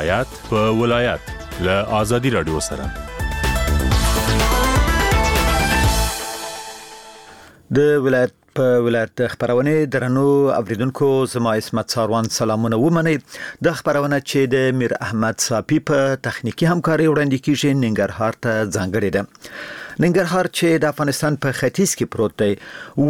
ولایت په ولایت له آزادي رادیو سره د ولایت په ولایت خبرونه درنو اوریدونکو زما اسمت ساروان سلامونه ومني د خبرونه چې د میر احمد صافي په تخنیکی همکاري وړاندې کیږي ننګرهار ته ځانګړې ده ننګرهار چې د افغانستان په ختیځ کې پروت دی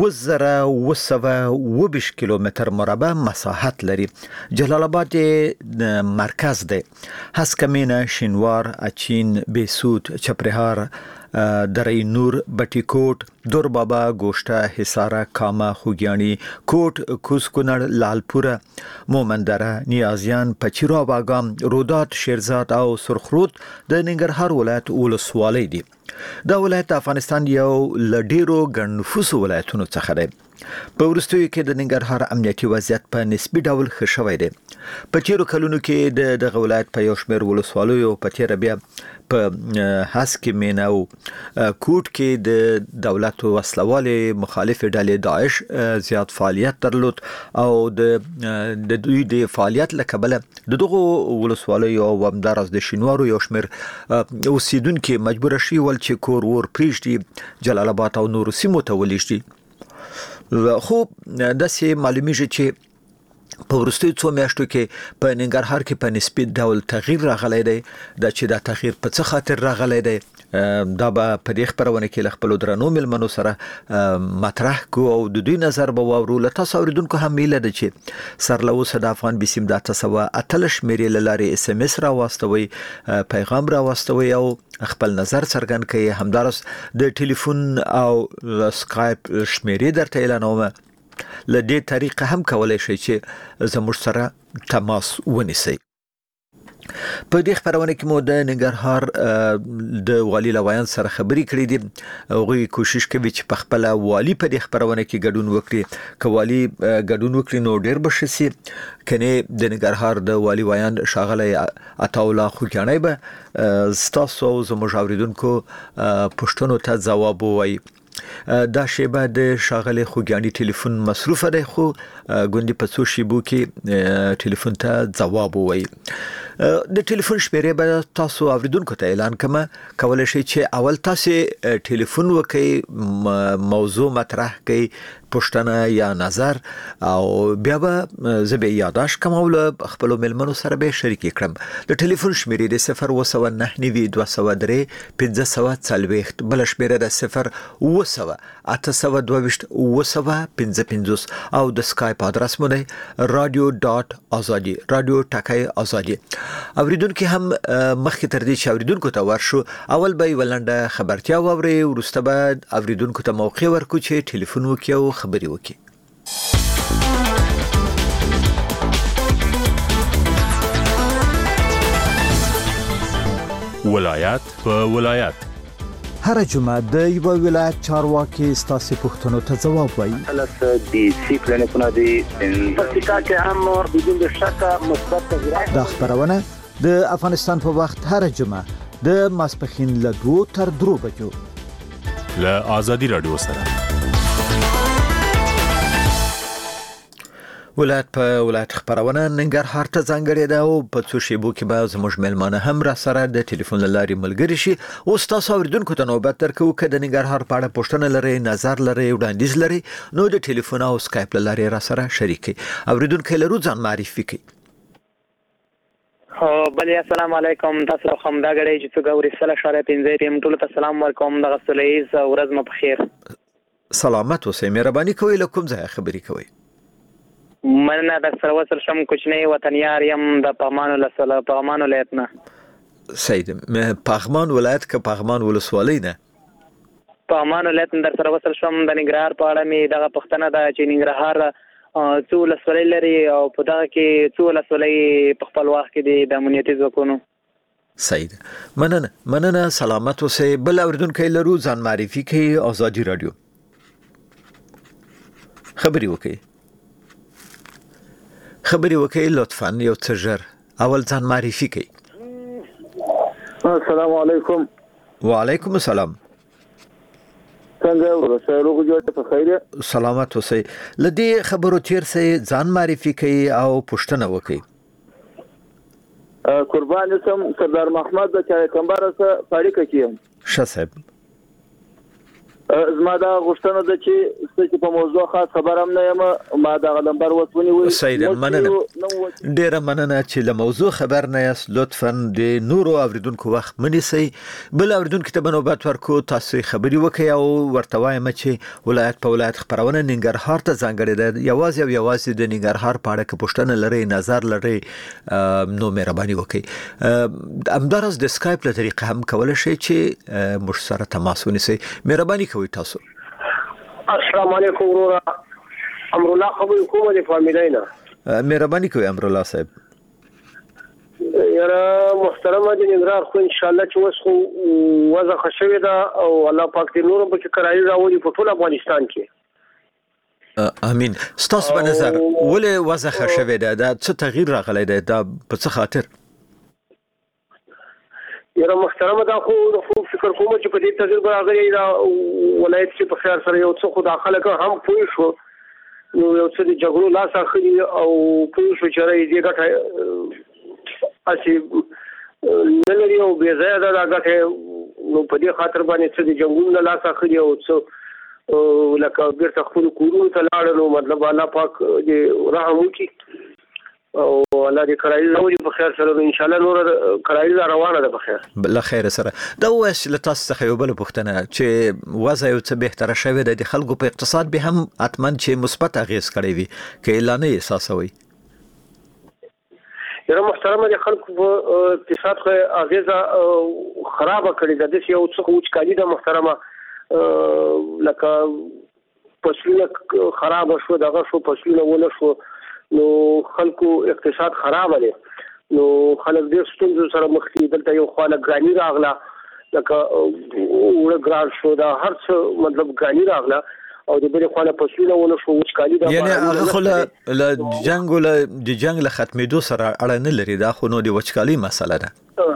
2220 کیلومتر مربع مساحت لري جلال آباد مرکز دی هسکمینه شینوار اچین بیسود چپرهار درې نور بټیکوټ دور بابا گوشته حصار کاما خوګیانی کوټ کوسکونر لالپوره مومندره نیازیان پچیرا باغام رودات شیرزاد او سرخرود د ننګرهار ولایت ولسوالۍ دي دا ولایت افغانستان یو لډیرو ګڼ نفوس ولایتونو څخه دی په ورستیو کې د ننګرهار امنیتي وضعیت په نسبی ډول ښه شوی دی په تیرو کلونو کې د ولایت په یو شمېر ولسوالیو په تیر بیا په هسکې مینو کوټ کې د دولت وسلوالې مخالف ډلې داعش زیات فعالیت درلود او د دوی د فعالیت لکبله دغه ولسوالیو او همدارس د شینوارو یو شمېر اوسیدونکو مجبور شي ول چې کور ور پریږدي جلال آباد او نور سیمو ته ولېږدي خو د سي معلومیږي چې په ورستیو څو میاشتو کې په ننګرهار کې په نسبی ډول تغییر راغلی دی د چې د تغییر په څه خاطر راغلی دی دا به په دې خبرونه کې خپل درنو ملمنو سره مطرح کو او د دوی نظر به واورو لته اوریدونکو هم میله ده چې سرلوس د افغان بسیم د 918 شمیرې لاري اس ام اس را واستوي پیغام را واستوي او خپل نظر څرګند کوي همدارس د ټلیفون او سکایپ شمیرې درته اعلانوم لدې طریقه هم کولای شي چې زموږ سره تماس ونیسي په دې خبرونه کې مو د ننګرهار د والی لوایان سره خبري کړې دي هغه کوشش کوي چې په خپل والی په دې خبرونه کې ګډون وکړي کوالی ګډون وکړي نو ډېر بشسي کنه د ننګرهار د والی وایان شاغله عطاولا خوګیانی به ستاسو زموږ اوریدونکو پښتنو ته جواب وایي دا شیبه د شاغله خوګیانی ټلیفون مصروف دی خو ګوندې په څو شیبو کې ټلیفون ته جواب وایي د ټلیفون شمیرې به تاسو اوریدونکو ته اعلان کما کولای شئ چې اول تاسو ټلیفون وکړئ موضوع مطرح کړئ پښتنه یا نظر او بیا به زبې یاداش کومول خپل ملمنو سره به شریک کړم د ټلیفون شمیرې د 029223540 بل شمیره د 0 او د سکایپ ادرس مو دی radio.azadi radio ټکای ازادي اوریدونکو هم مخکې تر دې چې اوریدونکو ته ورشو اول به ولنده خبرتیا ووري ورسته بعد اوریدونکو ته موقع ورکو چې ټلیفون وکړي او خبري وکړي ولایت په ولایت هر جمعه د یو ولایت چارواکي ستاسو پوښتنو ته جواب وایي البته د سیکلن په نادي پکتیکا کې هم بدون شک مثبت تغیرات د خبرونه د افغانستان په وخت هر جمعه د ماسپخین له 2 تر 3 بجو له آزادي رادیو سره ولایت په ولایت خبرونه ننګرهار ته ځانګړې ده او په څو شیبو کې به زموږ ملمانه هم را سره د ټلیفون لاري ملګری شي او تاسو اوریدونکو ته نوبت درکو چې د ننګرهار په اړه پوښتنه لري نظر لري وړاندیز لري نو د ټلیفون او سکایپ لاري را سره شریکي اوریدونکو لرو ځان معرفي کړئ بله السلام علیکم تاسو خو هم دا غړي چې څنګه ورسله شاره 15 ټیم ټول ته سلام ورکوم د غسلیز ورځ مو په خیر سلامت اوسئ مهرباني کوئ لکم ځای خبري کوئ مننه در سره وصل شم کوچنی وطنیار یم د پغمان ولایت نه سید پغمان ولایت که پغمان ولسوالۍ نه پغمان ولایت در سره وصل شم د ننګرهار په اړه می دغه پښتنه د چې ننګرهار څو ولسوالۍ لري او په دغه کې څو ولسوالۍ په خپل وخت کې د امنیتي ځواکونو سید مننه سلامت اوسئ بل اوریدونکو لرو ځان معرفي کړئ آزادي رادیو خبري وکړئ لطفاً یو څه ژر اول ځان معرفي کړئ السلام علیکم وعلیکم السلام څنګه ورسره روغ جوړ په خیر سلامت اوسئ لدی خبرو تیر سه ځان معرفي کړئ او پوښتنه وکړئ قربان اسم سردار محمد د چای کمبر سره پاړیکه کیم ښه صاحب زما دا غوښتنه ده چې په موضوع خاص خبرم نه یم ما دا نمبر وسونی وي سید مننه ډیره مننه چې له موضوع خبر نه یاست لطفا د نورو اوریدونکو وخت منیسي بل اوریدونکو ته بنوبت ورکو تاسو خبري وکي او ورته وایم چې ولایت په ولایت خبرونه ننګرهار ته ځانګړي ده یوازې د ننګرهار په اړه کې پوښتنه لري نظر لري نو مهرباني وکي همدارس د سکایپ له طریقې هم کولای شئ چې موږ سره تماس ونیسئ مهرباني تاسو السلام علیکم ورورا امرالله خبر کوم د فامیلینا مهرباني کوي امرالله صاحب یاره محترمه د ننګرهار خو ان شاء الله چې وسخو وضع خشوي دا او الله پاک دې نور به کرایي راوړي په ټول افغانستان کې امين ستاسو په نظر ولې وضع خشوي دا څه تغییر راغلی دی دا په څه خاطر یاره محترمه دا خو فکر کوم چې په دې تغییر راغلی دا ولایت چې په خیر سره یو څه خو داخله هم پوي شو نو یو څه د جګړو لاس اخلي او پوي شو چې راځي دې ګټه اسی نلري او بے ځای دا ګټه نو په دې خاطر باندې چې د جنگونو لاس اخلي او څه لکه بیرته خپل کورونو ته لاړل نو مطلب الله پاک دې رحم وکړي او الله دې کرایي راوړي په خیر سره ان شاء الله نور کرایي روانه ده په خیر بل خیر سره دا وس لتاس څخه یو بل پوښتنه چې وضع یو څه بهتره شوه د خلکو په اقتصاد به هم اتمن چې مثبت اغیز کړی وي کې اعلان احساسوي یره محترمه د خلکو په اقتصاد خو اغیز خراب کړی ده د یو څه وچکالي ده محترمه لکه فصلونه خراب شو دغه شو فصلونه ونه شو نو خلکو اقتصاد خراب دی نو خلک دې ستونزو سره مخ دي دلته یو خاله ګرانی راغله لکه وړ ګران شو دا هر څه مطلب ګرانی راغله او د بل خاله پسونه ونه شو وچکالي دا یعنی هغه خو له جنگ له د جنگ له ختمېدو سره اړه نه لري دا خو نو د وچکالي مسله ده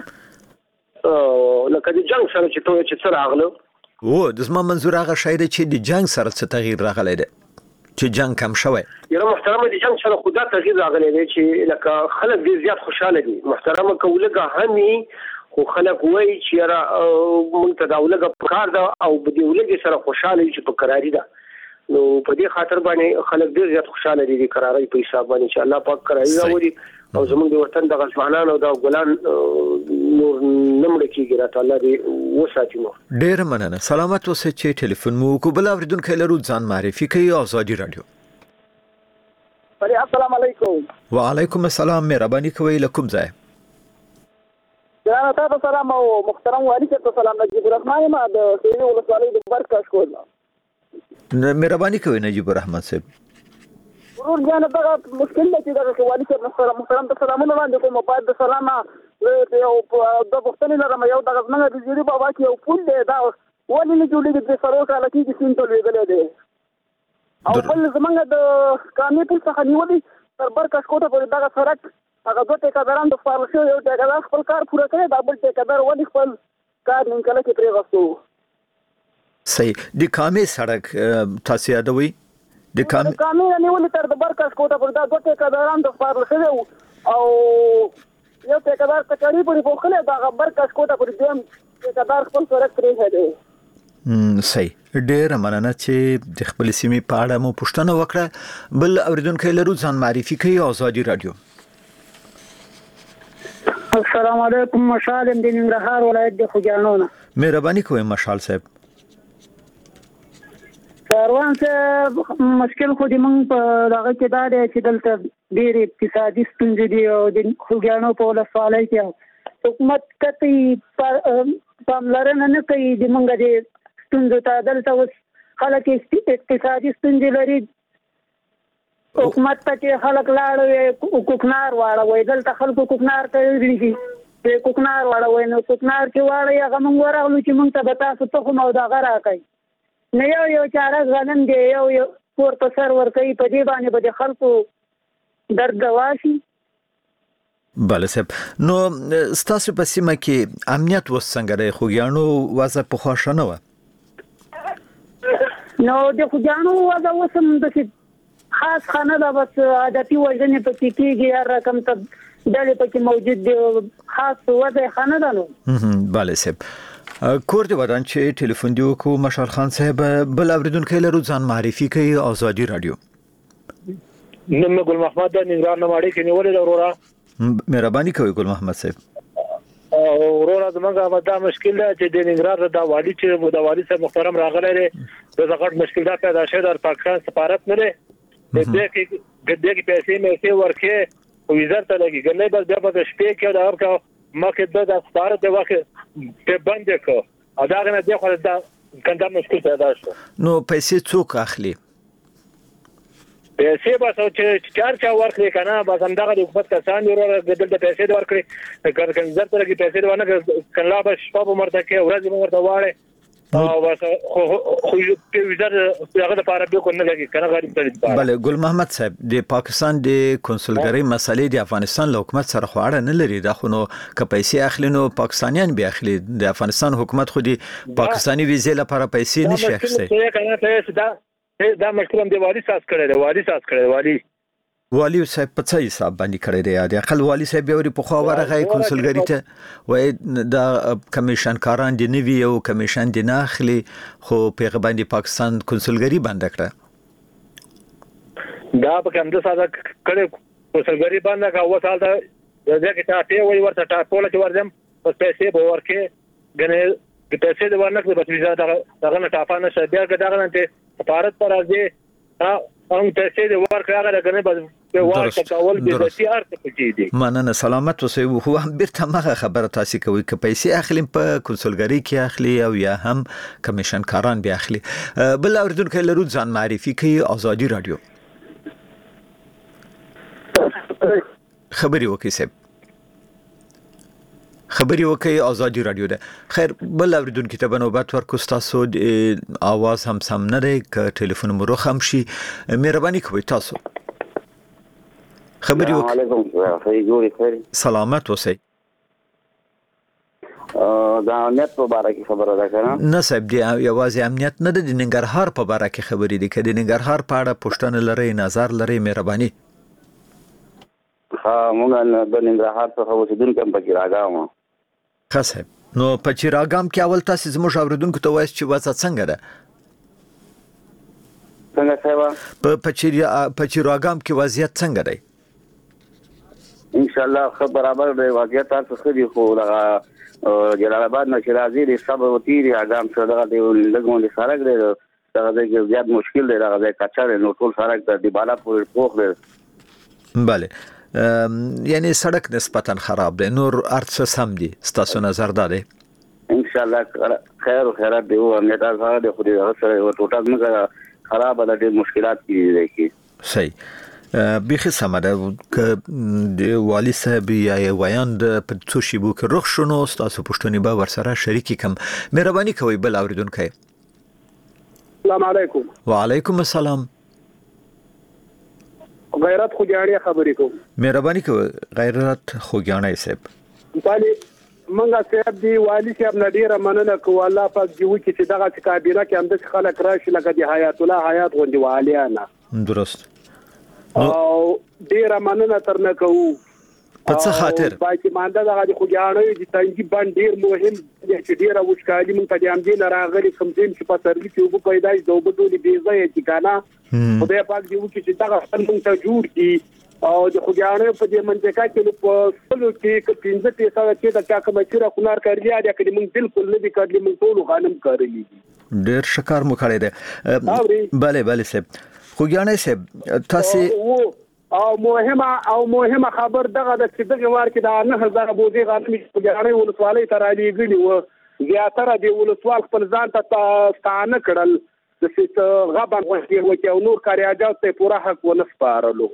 لکه د جنگ سره چې څه راغله او د زما منظور هغه شاید چې د جنگ سره څه تغییر راغلی دی چې جنگ کم شوی یره محترمه د جنگ سره خدا تغییر راغلی دی چې لکه خلک ډیر زیات خوشاله دي محترمه کولګه همي خو خلک وایي چې را مونږ ته دا ولګه پکار ده او د دې ولګي سره خوشاله چې په قراری ده نو په دې خاطر باندې خلک ډیر زیات خوشاله دي د قراری په حساب باندې چې الله پاک قراری راوړي او زموږ د وطن د غزوانان او د ګلان نور نمړ کیږي راته الله دې وساتي مو ډیر مننه سلامت اوسئ چې ټلیفون مو کو بل اوریدونکو لرو ځان معرفي کوي آزادي رادیو السلام علیکم وعلیکم السلام مهرباني کوي لکم ځای جناب تاسو سلام او محترم والی ته سلام نجیب الرحمن ما د سیمه ولسوالۍ د برکاش کول مهرباني کوي نجیب الرحمن صاحب ورور جان دا مشکل دی چې دا والی ته محترم ته سلامونه وړاندې کوم په د سلامه او د وختونو لرم یو د غزنه د جری بابا کې یو پول دی دا ولې نه جوړیږي د سرو کال کې چې سین ټول ویل دی او بل زمونږ د کامې په څخه نیولې تر برکاش کوټه پورې دا سړک هغه دوه ټیکاداران د فارل شو یو ټیکادار خپل کار پوره کړی دا بل ټیکادار ولې خپل کار نن کله کې پرې غوښتو صحیح د کامې سړک تاسو یادوي د کامې نیولې تر د برکاش کوټه پورې دا دوه ټیکاداران د فارل شو او یو ټیکادار کچاري پورې پوښله دا برکاش کوټه پورې دیم ټیکادار خپل سړک پرې هده صحیح ډیر مننه چې د خپل سیمې په اړه مو پوښتنه وکړه بل اوریدونکو لرو ځان معرفي کوي آزادي رادیو السلام علیکم مشال د ننګرهار ولایت د خوجانونه مهرباني کوئ مشال صاحب کاروان څه مشکل خو دې مونږ په دغه کې دا دی چې دلته ډېر اقتصادي ستونزې دي او د خوجانو په ولسوالۍ کې حکومت کتي پاملرنه نه کوي د مونږ د ستونزو ته دلته اوس خلک اقتصادي ستونزې لري حکومت ته چې خلک لاړ کوکنار واړوي دلته خلکو کوکنار کوي چې کوکنار واړوي نو کوکنار کې واړوي هغه موږ ورغلو چې موږ ته به تاسو تخم او دغه راکړئ نه یو چاره غنم دی یو پورته سر ورکوي په دې باندې به د خلکو درد دوا شي بله صاحب نو ستاسو په سیمه کې امنیت اوس څنګه دی خوږیاڼو وضع پخوا ښه نه وه نو د خوږیاڼو وضع اوس هم داسې خاص خانه ده بس عادتي وژنې پکې کېږي هر رقم ته ډلې پکې موجود دي خاص وضع خاندانو. bale seb کور دی ودان چې ټلیفون دی کو مشال خان صاحب بل اوریدونکو لرو ځان معرفي کوي آزادي رادیو. نن ګل محمد د ننګرهار نماړي کې نیولې ورورا مهرباني کوي ګل محمد صاحب. ورورا زمونږه دا مشکل ده چې د ننګرهار د والی چې د والی صاحب محترم راغلی دی د زغړ مشکل دا پیدا شوی د پاکستان سفارت نه دی د دې کې پیسې مې ورکې وزارت ته لګي ګنې بس بیا په شپې کې دا ورکا مکه د سفارت د واخه په باندې کو ادا غنه د خو دا کنده مشکل پیدا شو. نو پیسې څوک اخلي؟ پیسې به چې چا ورکړي کنه بس همدغه د حکومت کسان ورور د پیسې ورکړي کله وزارت ته لګي پیسې ونه کله به شپه مرته کې ورځ مرته واړي او بس خو په وزارت هغه د لپاره به کو نه لګي کنه غریب ته. بله ګل محمد صاحب د پاکستان د کنسولګری مسلې د افغانستان له حکومت سره خو اړه نه لري دا خو نو که پیسې اخلي نو پاکستانیان به اخلي د افغانستان حکومت خو د پاکستاني ویزې لپاره پیسې نشي اخیسته. دا مشکل هم دی والی ساس کړی والی صاحب په څه حساب باندې کړی دی د خپل والی صاحب یوري په خو ورغه کنسولګری ته وای دا کمیشن کاران دی نوی او کمیشن دی نه اخلي خو په باندې پاکستان کنسولګری بند کړه دا په کوم د ساده کړي کنسولګری بند کا وسال دا ځکه ټاپه وای ورته ټاپوله چې ورځم پس پیسې به ورکه غنه د پیسې د ورنکه بس ویزا دغه نه ټاپه نه شه بیا دغه نه سفارت پر راځي هم پیسې د ورکه هغه غنه بس ورکه کول به دې ارته پکې دي. مننه سلامت اوسئ. خو هم بیرته مغه خبره تاسو کوي ک پیسې اخلي په کنسولګری کې اخلي او یا هم کمیشن کاران به اخلي. بل اوریدونکو لرو ځان معرفي کوي آزادي رادیو. خبري وکي سب خبري وکي آزادي رادیو ده. خیر بل اوریدونکو ته بنوبت ورکو تاسو आवाज هم سم نه دی ک ټلیفون مو روخم شي مهرباني کوئ تاسو. خبري وکي. علیکم سلامت اوسئ. دا امنیت په اړه کې خبره ده کنه نه صاحب دی یوازې امنیت نه د ننګرهار په اړه کې خبرې دي کله ننګرهار په اړه پښتنه لري نظر لري مهرباني. مونږ د ننګرهار څخه اوسیدونکو په کې راغاو صاحب نو په چیراګام کې اول تاسو زموږ اوریدونکو ته وایي چې وضع څنګه ده؟ څنګه صاحب په چیراګام کې وضعیت څنګه دی؟ ان شاء الله خبر برابر دی وضعیت تاسو خو دی خو جلال آباد نه شیرازي د سب وتیری اګام څخه دغه لګون د سارک دی دغه د زیات مشکل دی دغه کچاره نو ټول سارک د دیبالا پورې پوخ دی. بله یعنی سړک نسبتا خراب دی نور ارڅ سم دي ستاسو نظر دا دی؟ ان شاء الله خیر او خیرات دی او امنیت سره د خو دې سره ټوټال نه خراب د مشکلات کې دي. صحیح بيخي سمره ک د والی صاحب یا ویاند په څو شی بو کې رخ شونو تاسو پښتوني به ورسره شریکی کم مهرباني کوي بل اوریدونکو. السلام علیکم. وعلیکم السلام. غیرت خوګیاړي خبرې کوم. مهرباني کوي غیرت خوګیاړي صاحب. بالي منګه صاحب دی والی صاحب نډیره مننه کو الله پاک دی وکي چې دغه کابینه کې هم د خلک راشي لکه دی حیات الله حیات غوندي والیانه. درست. او ډیره مننه ترنه کوو. په څه خاطر؟ باقي مانده دغه خوګیاړي د تنګي باندې ډیر مهم دی چې ډیره وښکالي مونږ ته د امدین راغلي کوم چې په سرګي کې وګ پیدا شي دوه بدولي بیزه چې کنه خدای پاک دی وکي چې دغه څنګه ته جوړ کی او د خوګیاړي په دې منځکا کې په سلو کې 15 پیسې چې د چا کوم چیرې خنار کړی دی چې موږ بالکل نه دي کړی موږ ټول غنم کړی ډیر شکر مو کړی دی. بله صاحب خوګیاړي صاحب تاسو او مهمه خبر دغه د چې دغه وار کې د 9000 بوزي غنم خوګیاړي ولسوالۍ ته رالیږلي و زیاتره دی ولسوال خپل ځان ته ستانه کړل د څه غبن وکي او نور کاریاجات ته پوره حق ونسپارلو.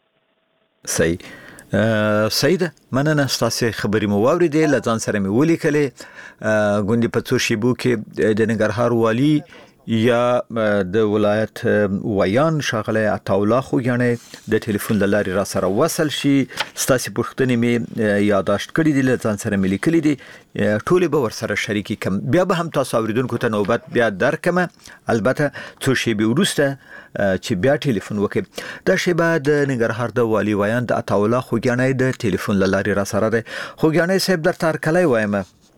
صحیح ده مننه تاسو خبرې مو واوریدې لځان سره مې ولیکلې ګوندې په څو شیبو کې د ننګرهار والی یا د ولایت ویان شاغله عطاالله خوګانې د ټلیفون لاري را سره وصل شي ستاسو پوښتنې می یاداشت کړې دي لته سره ملي کړې دي ټول به ور سره شریکي کم بیا به هم تاسو اوریدونکو ته نوبت بیا درکمه البته څو شی به ورسته چې بیا ټلیفون وکړي دا شی به د ننګرهار د والی ویان د عطاالله خوګانې د ټلیفون لاري را سره ده خوګانې صاحب در تار کله وایم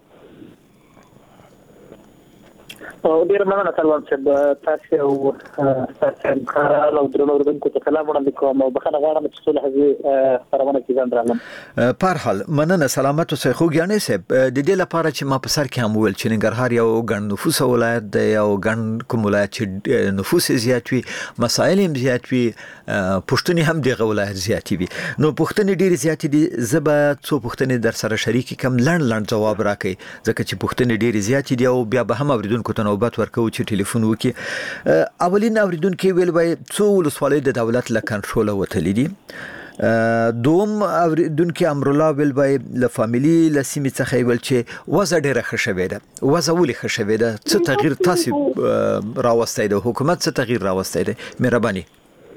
ډیر مننه سلام صاحب تاسو او تاسو کارال او درنو اوریدونکو ته سلام وړاندې کوم او بخښنه غواړم چې ټول هغه خبرونه کې ځان درلم په حال مننه سلامت اوسئ خوګیانې صاحب د دې لپاره چې ما په سر کې هم ویل چې ننګرهار یو ګڼ نفوس ولایت دی او ګڼ کوم ولایت چې نفوس زیات وي مسایل هم زیات وي پښتني هم دغه ولایت زیات وي نو پښتني ډیر زیات دي زبا څو پښتني در سره شریک کم لړ جواب راکړي ځکه چې پښتني ډیر زیات دي او بیا به هم اوریدونکو ته نوبت ورکو چې ټلیفون وکي اولین اوریدونکو ویل وای څو ولسوالۍ د دولت له کنټرول وتلې دي دوم اوریدونکو امرالله ویل وای له فاميلي لسیمه څخه ویل چې وزه ډیره خښوي ده وزه ولې خښوي ده څه تغییر تاسو راوستای ده حکومت څه تغییر راوستای ده مهرباني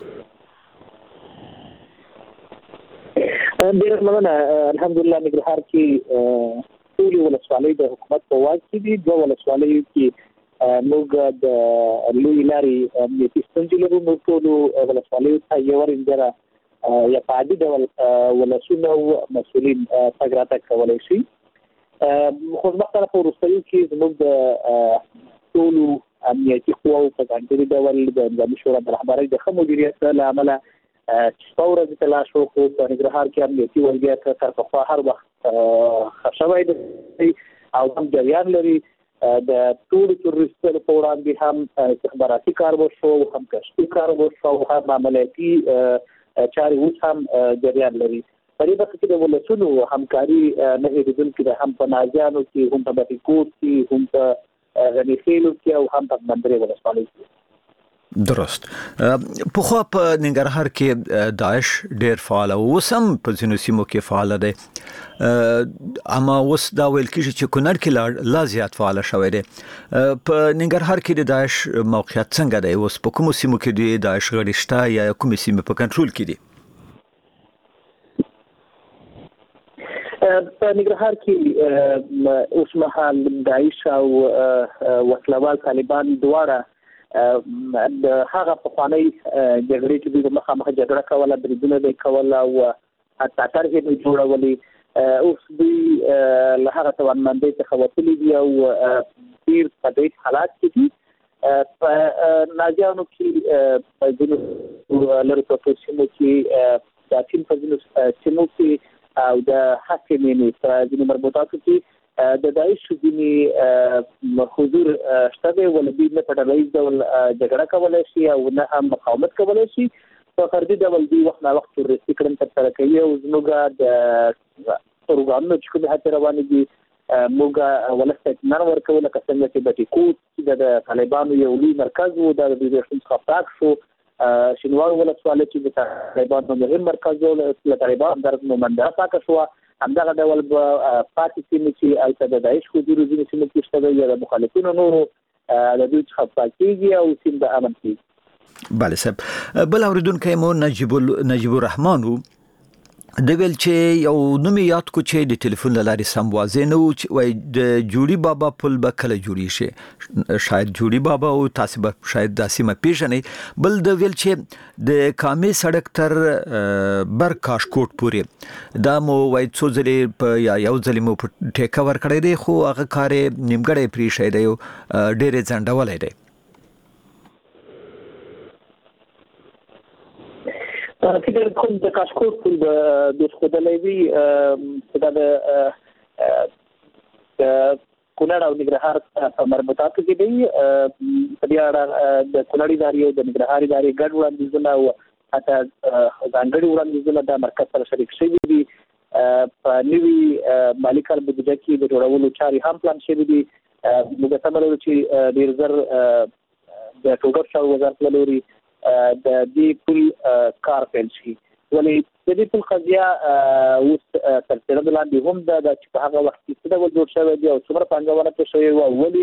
ډیر مننه الحمدلله نګرهار کې ټول ولسوالۍ د حکومت په واک کې دي دوه ولسوالۍ کې موږ د لوی لاري د ستونزې لرو نو ټول ولسوالۍ ته یو ورندره یا په عادي ډول ولسونه او مسؤلین تګراتک کولای شي خو مختلف وروستیو کې زموږ د ټول امنیتي قواو په ځانګړي ډول د نظامي شورا د رهبرۍ د ښه مدیریت له امله څوره د تلاش وکړو په نګرهار کې امنیتي وضعیت تر پخوا هر وخت خښوي دی او هم جریان لري د ټول تورستانو په وړاندې هم استخباراتي کار وشو هم کشفي کار وشو هم عملیاتي چاري اوس هم جریان لري په دې وخت کې د ولسونو همکاري نه هېرېدونکې ده هم په نازیانو کې هم په بټیکوټ کې هم په غنیخیلو کې او هم په مندرې ولسوالۍ کې درست په خو په ننګرهار کې داعش ډیر فعال او وسم په ځینو سیمو کې فعال دی اما اوس دا ویل کېږي چې کونړ کې لا زیات فعال شوی دی په ننګرهار کې د داعش موقعیت څنګه دی اوس په کومو سیمو کې دی داعش غړي شته یا کومې سیمې په کنټرول کې دي په ننګرهار کې اوس مهال داعش او وسلوال طالبان دواړه د هغه په خواني جګړې چې د مخامخ جګړه کوله بریدونه د کوله او اتاتر کې جوړولې اوس دوی له هغه توانمندۍ څخه وتلي دي او ډیر په دې حالات کې دي په ناجانو کې د لری پروفیسیونل کې د چین په سیمو کې او د حکیمینو په ځینو مربوطاتو کې د داعش ځینې حضور شته ولدي نه په ډلهیز ډول جګړه کولای شي او نه هم مقاومت کولای شي په فردي ډول دی وخت نه وخت تروریستي کړنې ترسره کوي او زموږ د پروګرامونو چې کومه هڅه روانه دي موږ ولسته اطمینان ورکوو لکه څنګه چې بټیکوټ چې د طالبانو یو لوی مرکز و د دوی څخه پاک شو شینوار ولسوالۍ چې د طالبانو مهم مرکز و د طالبانو در نومنده پاک شو همدغه ډول پاتې سیمې چې البته د داعش حضور ځینې سیمې کې شته یا د مخالفینو نورو د دوی څخه پاکېږي او سیم د امن کېږي بله صاحب بل اوریدونکی مو نجیب الرحمن د ویل چې یو نوم یاد کو چې د ټلیفون لارې سم واضح نه و چې وای د جوړي بابا پل به کله جوړی شي شاید جوړي بابا او تاسو به شاید داسې ما پیژنې بل د ویل چې د کامې سړک تر بر کاشکوټ پورې دا مو وای څو ځلې په یا یو ځلې مو په ټیکا ور کړی دی خو هغه کار نیمګړی پری شي دی ډېر ځنډولای دی فکر کوم د کاشکوټ پل د خدای وی دا د کونړ او ننګرهار په مربوطاتو کې دی په دې اړه د کونړ ادارې او د ننګرهار ادارې ګډ وړاندیزونه او حتی ځانګړي وړاندیزونه د مرکز سره شریک شوي دي په نوي مالي کال بودیجه کې د جوړولو چارې هم پلان شوي دي موږ تمه لرو چې ډیر زر د ټولګټ شاو وزارت لوري د دې پل کار پیل شي ولې د دې پل قضیه اوس تر څېړنې لاندې هم د چې په هغه وخت کې څه ډول جوړ شوی دی او څومره پانګونه پرې شوې وه ولې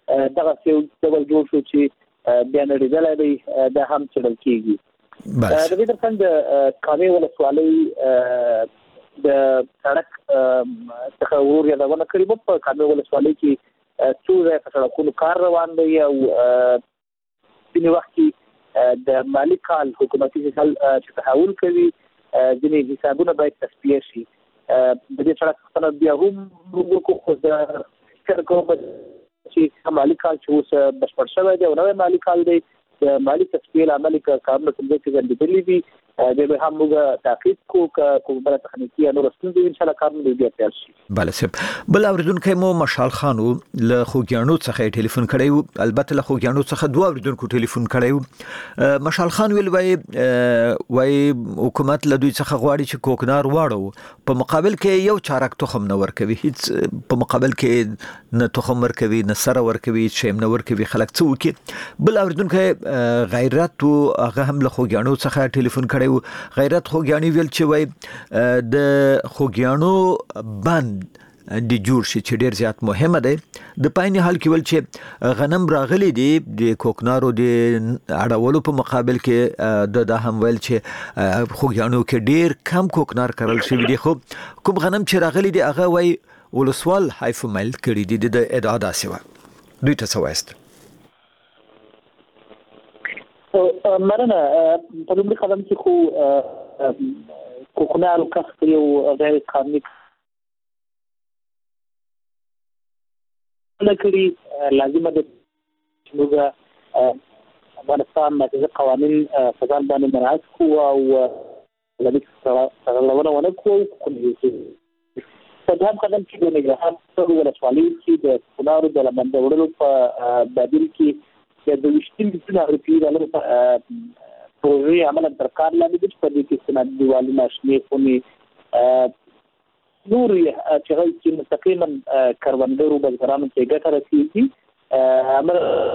دغه یو ډول جوړ شو چې بیا نړیدلای دی دا هم څېړل کېږي. د دې ترڅنګ د کامې ولسوالۍ د سړک څخه یادونه کړې وه. په کامې ولسوالۍ کې څو ځایه په سړکونو کار روان دی او ځینې وخت کې د مالي کال حکومتي کال چې تحول کوي ځینې حسابونه باید تصفیه شي. د دې سړک څخه بیا هم وګورو خو د فکر کوم چې مالي کال چې اوس بشپړ شوی دی او نوی مالي کال دی د مالي تصفیې له امله کارونه کوم ځای کې ځنډېدلي دي د به هم موږ تعقیب کوم بل تخنیکي نور ستونزې ان شاء الله کارونه بیا پیل شي. بله صاحب بل اوریدونکو مو مشال خان له خوګیانو څخه ټلیفون کړی و. البته له خوګیانو څخه دوه اوریدونکو ټلیفون کړی و. مشال خان ویل وای حکومت له دوی څخه غواړي چې کوکنار واړو په مقابل کې یو چارک تخم نه ورکوي، هیڅ په مقابل کې نه تخم ورکوي نه سره ورکوي شیم نه ورکوي. خلک څه وکړي؟ بل اوریدونکو غیرت هغه هم له خوګیانو څخه ټلیفون کړی و. غیرت خوګیانی ویل چې وای د خوګیانو بند د جوړ شي چې ډیر زیات مهمه ده. د پایني حال کې ول چې غنم راغلي دي د کوکنارو د اړولو په مقابل کې د هم ویل چې خوګیانو کې ډیر کم کوکنار کرل شوی دي. خو کوم غنم چې راغلي دي هغه وای ولسوال حیف مل کړی دي د ادعا داسې و. دوی ته څه وایست؟ مننه. په لومړي قدم کې خو کوکنارو کښت یو غیر قانوني کړي لازمه ده چې موږ افغانستان مرکزي قوانین په ځان باندې مراعات کړو او لږ سرغړونه ونه کړو. په دویم قدم کې د نګرهار ولسوالۍ کې د کوکنارو د له منځه وړلو په بدیل کې د 20 میلیونه روپۍ د پروژې عمل تر کار لاندې د په دې کې صنعت دیوالي ماشیني خونې نور چې مستقیما کروندګرو بزګرانو ته ګټه رسېږي عمل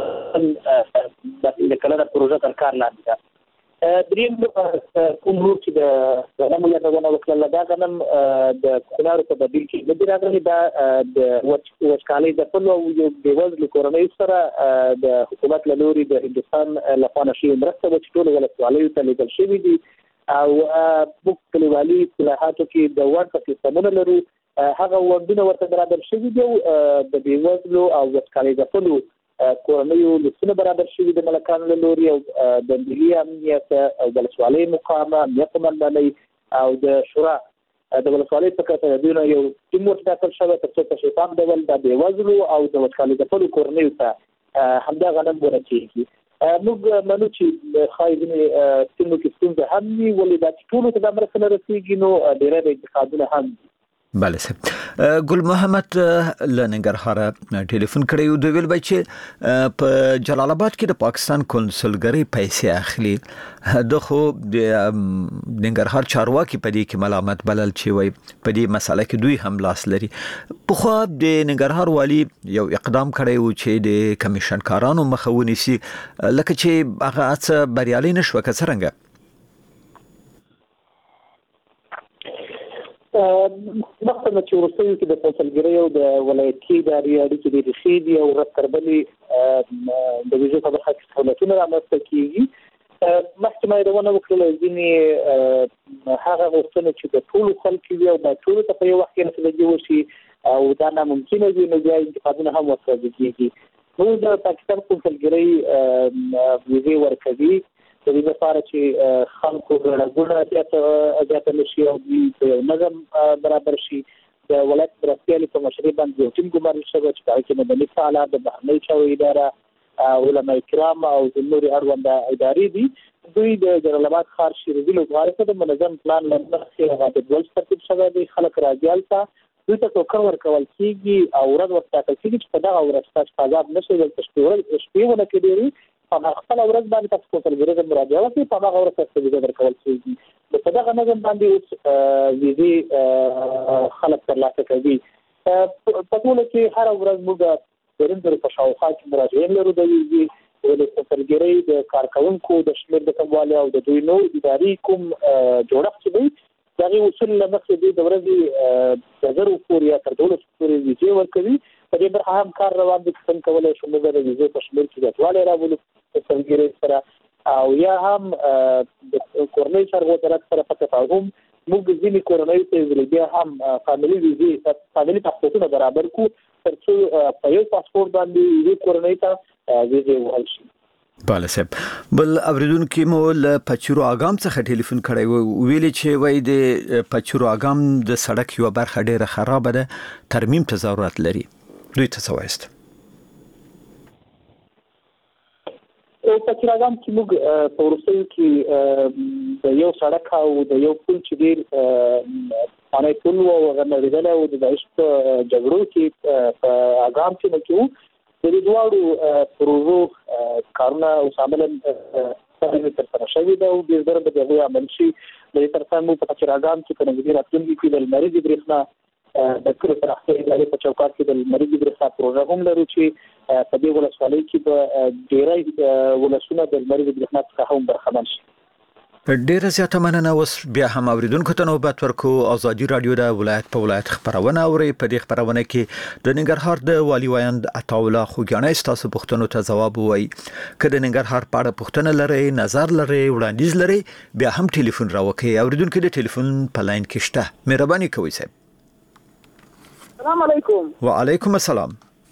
د کله د پروژې تر کار لاندې ده. دریم کوم نور چې د غنمو یادونه وکړه دا غنم د کوکنارو په بدیل کې د راغلي دا د وچکالۍ د خپل او یو بېوزلو کورنیو سره د حکومت له لوري د هندوستان لخوا نشي مرسته چې ټول ولسوالیو ته لیږل شوي دي او موږ کلیوالي اصلاحاتو کې د ورته سیستمونه لرو. هغه وندونه ورته برابر شوي دي د بېوزلو او وچکالۍ د خپل کورنیو لسونه برابر شوي د ملکانو له لوري او د ملي امنیت او د ولسوالۍ مقامه امنیت قومندانۍ او د شورا د ولسوالۍ په کتر دوی یو ټیم ورټاکل شوی تر څو په شفاف ډول د بېوزلو او د وچکالۍ د خپل کورنیو ته همدا غنم ورسېږي. موږ منو چې خایګنې ټیمو کې ستونزه هم وي ولې دا ټول ته د مرسته نه رسېږي نو ډېر انتقادونه هم. بله صاحب ګل محمد له ننګرهار ټلیفون کړی و. دوی ویل چې په جلال آباد کې د پاکستان کنسولګرۍ پیسې اخلي. د خو د ننګرهار چارواکي په دې کې ملامت بلل چې وای په دې مسله کې دوی هم لاس لري. په خو د ننګرهار والی یو اقدام کړی و چې د کمیشن کارانو مخه ونیسي لکه چې هغه څه بریالي نشو که څرنګه؟ مخکې چې وروستیو کې د کنسولګرۍ او د ولایتي ادارې اړیکې ډېرې ښې دي او ورځ تر بلې د ویزو په برخه کې سهولتونه رامنځته کېږي. مخکې ما یادونه وکړله ځینې هغه غوښتنې چې د ټولو خلکو وي او باید ټولو ته په یو وخت کې نتیجه وشي او دا ناممکنه وي نو بیا انتقادونه هم ورسره کېږي. نو د پاکستان کنسولګرۍ ویزې ورکوي د دې لپاره چې خلکو ګډوډه زیاته نشي او د نظم برابر شي. د ولایت مرستیالي په مشرۍ باندې یو ټیم ګمارل شوی چې هغه کې مدني فعالان د بهرنۍ چارو اداره علماء کرام او د نورو اړونده ادارې دي. دوی د جلال آباد ښار شیرازي لوبغالي ته د منظم پلان له مخې هغه د ډول ترتیب شوی دی. خلک راځي هلته دوی ته ټوکر ورکول کېږي او ورځ ورټاکل کېږي چې په دغه ورځ تاسو په عذاب نه شئ دلته شپې ونه کېږي په خپل ورځ باندې تاسو کنسولګرۍ ته مراجعه وکړئ په هغه ورځ تاسو ویزه درکول کېږي. په دغه نظم باندې اوس ویزې خلک ترلاسه کوي. په ټوله کې هره ورځ موږ درندر په شاوخوا کې مراجعین لرو د ویزې د کنسولګرۍ د کارکوونکو د شمېر د کموالي او د دوی نو اداري کوم جوړښت چې دی دغه اصول له مخې د ورځې د 1000 پورې یا تر 1200 پورې ویزې ورکوي په دې برخه هم کار روان دي څنګه کولای شو موږ د ویزو په شمول کې ځوالې راولو په سلګری سره او یا هم د کورنۍ سره سره په تفاهم موږ ځینې کورنۍ ته بیا هم فاميلي ویزې فاميلي پاسپورتونه برابر کو ترڅو په یو پاسپورت باندې یو کورنۍ ته ویزې وهل شي. بالا صاحب بل اوریدونکو مو له پچورو اګام څخه ټلیفون کړی ویلي چې وای د پچورو اګام د سړک یو برخه ډیره خراب ده ترمیم ته ضرورت لري دوی ته څه وایست؟ او پچورو اګام چې موږ په ورسېو کې د یو سړک او د یو پل چې ډیر باندې پل او غنډېدل او د دایښت جګړو کې په اګام کې نو د دې دوړو پروژو کارونه او شامل تر سره شوی دا او د زړه په دغه عمل شي د ترڅنګ په چراغام کې په نږدې راتلونکي کې د مریض برېښنا د کور پر اخته لري په چوکاټ کې د مریض برېښنا پروژه هم لري چې په دې ولسوالۍ کې په ډیری ولسونه د مریض برېښنا څخه هم برخمن شي. ډیره زیاته مننه. اوس بیا هم اوریدونکو ته نوبت ورکو. ازادي رادیو د ولایت په ولایت خبرونه اوري. په دې خبرونه کې د ننګرهار د والي وایند عطاالله خوګیانه تاسو پوښتنو ته ځواب وایي. که د ننګرهار په اړه پوښتنه لرئ، نظر لرئ، وړاندیز لرئ، بیا هم ټلیفون راوکړئ. اوریدونکو د ټلیفون په لاین کې شته. مهرباني کوئ صاحب. السلام علیکم. وعلیکم السلام.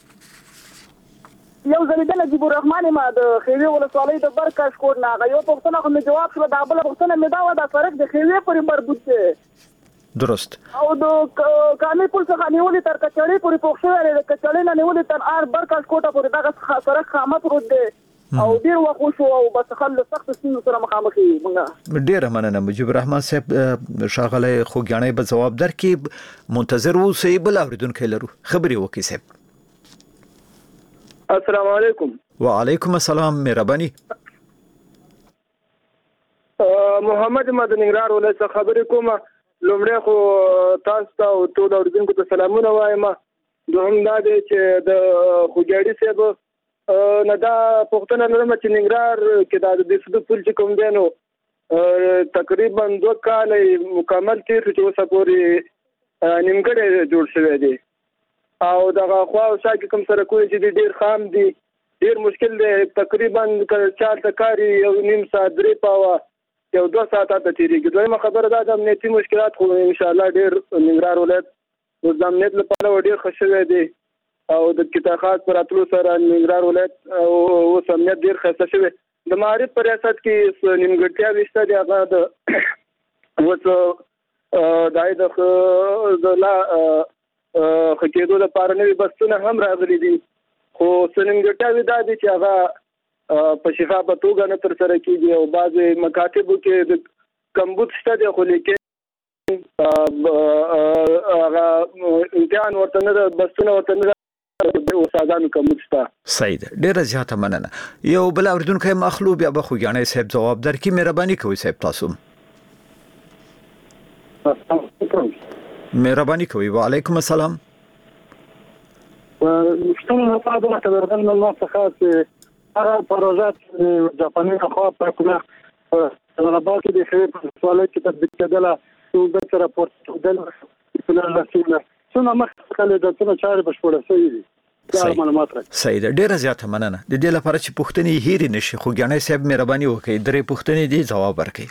یو ځل د نجیب الرحمن ما د خیوی ولسوالۍ د برکاش کوټ نه یو پوښتنه خو مې جواب شو. دا بل پوښتنه مې دا و د سړک د خیوی پورې مربوط دی. درست. او د کامل پل څخه نیولې تر کچړې پورې پوښتنه لري. د کچړې نه نیولې تر ار برکاش کوټه پورې دا سړک خامت رود دی او ډیر وخت شو او بس خل سخت سینو سره مخامخ یې. ډیر مننه مجيب الرحمن صاحب. شاغله خوګیانه به جواب درکې. منتظر اوسئ. بل اوریدونکو لرو خبري وکړئ صاحب. السلام علیکم. وعلیکم السلام. مهرباني. محمد مدنګرار ولایت خبرې کوم. لومړی خو تاسو ته او ټول اوریدونکو ته سلامونه وایم. دوهم دا دی چې د خوګیاړي صاحب نه دا پوښتنه لرم چې ننګرهار کې د سود پل چې کوم دی نو تقریبا 2 کال مکمل تیر چې اوسه پورې نیمګړی جوړ شوی دی او دغه خوا او شا کې کوم سرکونه چې ډیر خام دي، ډیر مشکل دی. تقریبا 4 کاری یو نیم ساعت 3 پاوه یو 2 ساعته ته تیریږي. دویمه خبره دا د امنیتي مشکلات خو ان شاء الله ډیر ننګرهار ولایت د امنیت لپاره ډیر ښه شوی دی او د کتابات پر اتلو سره ننګرهار ولایت او امنیت ډیر ښه شوی. د معارف په ریاست کې نیمګړتیا وشته دی. هغه د وڅ دای د لا خکېدو لپاره نوې بسونه هم راغلي دي خو سننګټاوي دا دي چې هغه په شفافه توګه نه تر سره کیږي او بعضې مکاتبو کې د کمبود شته دی خو لیکن هغه امتحان ورته نه ده، بسونه ورته نه ده، استادانو کمبود شته. صحیح ده. ډیره زیاته مننه. یو بل اوریدونکی مخلو بیا به خوګیانه صاحب جواب درکړي. مهرباني کوئ صاحب تاسو. مهرباني کوي. وعلیکم السلام. مشتمل لپاره د درغل الله څخه چې هغه پروژات جاپاني خوا په کومه طلبات د خیر په سوالات کې تطبیق کېدله او د راپورټ دل په لاسینه څنګه مخکله د څه چارې بشپړه شوې دي. دا معلومات راځي. صحیح ده. ډیره زیاته مننه. د دې لپاره چې پوښتنې هېرې نشي خوګیانه صاحب مهرباني وکړئ 3 پوښتنې دي جواب ورکړئ.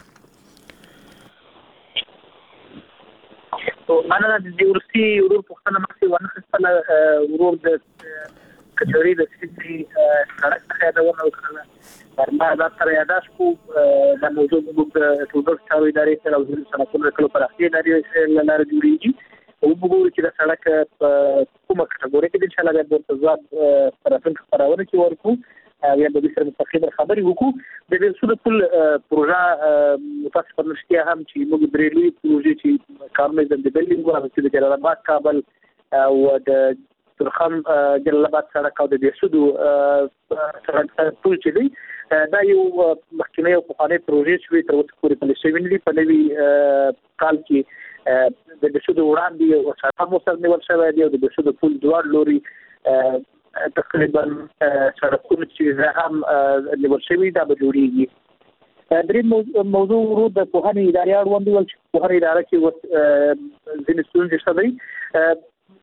انا د ورسي ورور پښتنه مخکې ونخستله ورور د کچوري د سپي سره خیاده ونه وکړه. ما دا سره یاداش کو د موضوع د ټولګټ چارو ادارې سره او د سنکونو کلو پر اخته ادارې سره لاره جوړیږي او وګورئ چې د سړک کومه کټګوري کې د انشاء الله د ځواب طرفین خبرونه کې ورکو یا د دې سره مستقیم خبرې وکړو. د دې سود پل پروژه متاسفانه نشته هم چې موږ درېلي پروژې چې کارونه د بلډینګ او چې د جلال آباد کابل او د ترخم جلال آباد سړک او د سود سړک ټول چې دی دا یو مخکنی او پخوانی پروژې چې تر اوسه پورې په لسوینلی په نوي کال کې د سود وړاندې او سړک مو سره نیول شوی دی او د سود پل دوار لوري تقریبا سړکونه چې هم نیول شوي دا به جوړیږي. درې موضوع ورو د پوهنې ادارې اړوند ول چې پوهنې اداره کې ځینې ستونزې شته دي.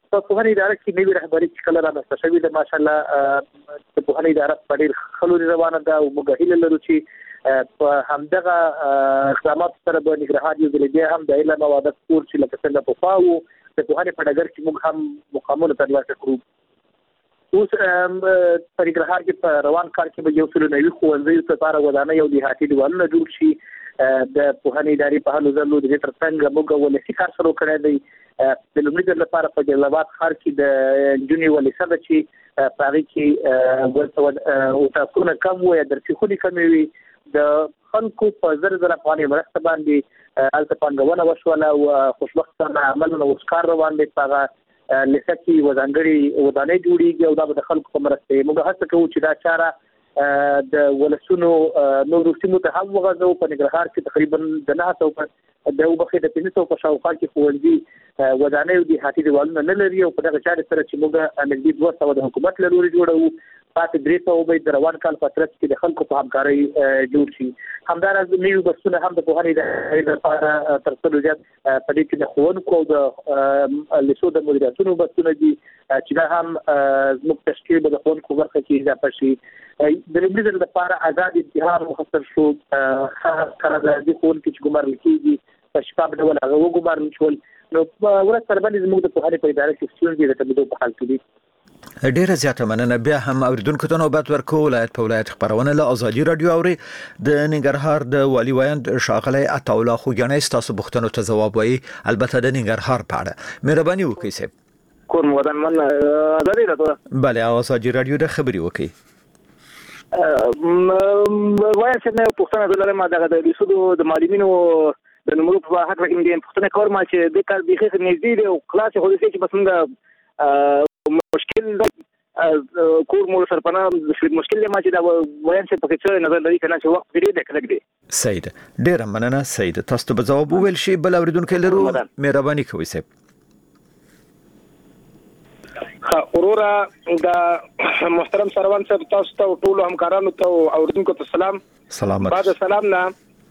په پوهنې اداره کې نوی رهبري چې کله رامنځته شوې ده ماشاءالله د پوهنې اداره په ډېر ښه لوري روانه ده او موږ هیله لرو چې په همدغه اقدامات سره به ننګرهار یو ځل بیا هم د علم او ادب کور چې لکه څنګه پخوا و د پوهنې په ډګر کې موږ هم مقامونه ترلاسه کړو. اوس په ننګرهار کې په روان کال کې به یو څل نوي ښوونځیو لپاره ودانۍ او دیهاتي دیوالونه جوړ شي. د پوهنې ادارې په هلو ځلو د دې ترڅنګ موږ ولسي کار شروع کړی دی. د لومړي ځل لپاره په جلال آباد ښار کې د نجونې ولسه ده چې په هغې کې اتاقونه کم وو یا درسي خونې کمې وي. د خلکو په زر افغانۍ مرسته باندې هلته پانګونه وشوله او خوشبختانه عملونه اوس کار روان دی. په هغه لیسه کې ځانګړې ودانۍ جوړېږي او دا به د خلکو په مرسته وي. موږ هڅه کوو چې دا چاره د ولسونو نورو سیمو ته هم وغځو. په ننګرهار کې تقریبا د 900 د وبخې د 500 په شاوخوا کې ښوونځي ودانۍ او دیهاتي دیوالونه نه لري او په دغه چارې سره چې موږ نږدې 200 د حکومت له لوري جوړوو پاتې 300 به د روان کال په ترڅ کې د خلکو په همکارۍ جوړ شي. همداراز نوي بسونه هم د پوهنې ادارې لپاره تر څو زیات په دې کې د ښوونکو او د لیسو د مدیریتونو بسونه دي چې دا هم زموږ تشکیل به د ښوونکو برخه کې اضافه شي. د لومړي ځل لپاره آزاد امتحان مخصص شو. کله د دې ښوونکي چې ګمارل کېږي په شفاف ډول هغه وګمارل شول. نو ورځ تر بلې زموږ د پوهنې په اداره کې ستونزې د تبدیل په حال کې دي. ډیره زیاته مننه. بیا هم اوریدونکو ته نوبت ورکو. ولایت په ولایت خبرونه له ازادي رادیو اوري. د ننګرهار د والی ویاند ښاغلی عطاالله خوږیاڼی تاسو پوښتنو ته ځواب وایي، البته د ننګرهار په اړه. مهرباني وکړئ صاحب. کور مودن من ازادي رادیو. بله ازادي رادیو د خبري وکړي. وایم چې نه پوښتنه دلته ما دغه د لیسو د معلمینو د نمبر په حق کې دې پوښتنه کوم چې د کار د خې نږدې او کلاس خو دې چې بس موږ مشکل کور مو سرپنا مشکل ما چې دا وایم چې په څه نظر لري کنه چې وخت دې د کلک دی. سید ډیر مننه سید. تاسو ته جواب ویل شي بل اوریدونکو لرو. مهرباني کوئ صاحب. اورورا د محترم سروان صاحب تاسو ته ټول همکارانو ته اوریدونکو ته سلامت. بعد سلام نه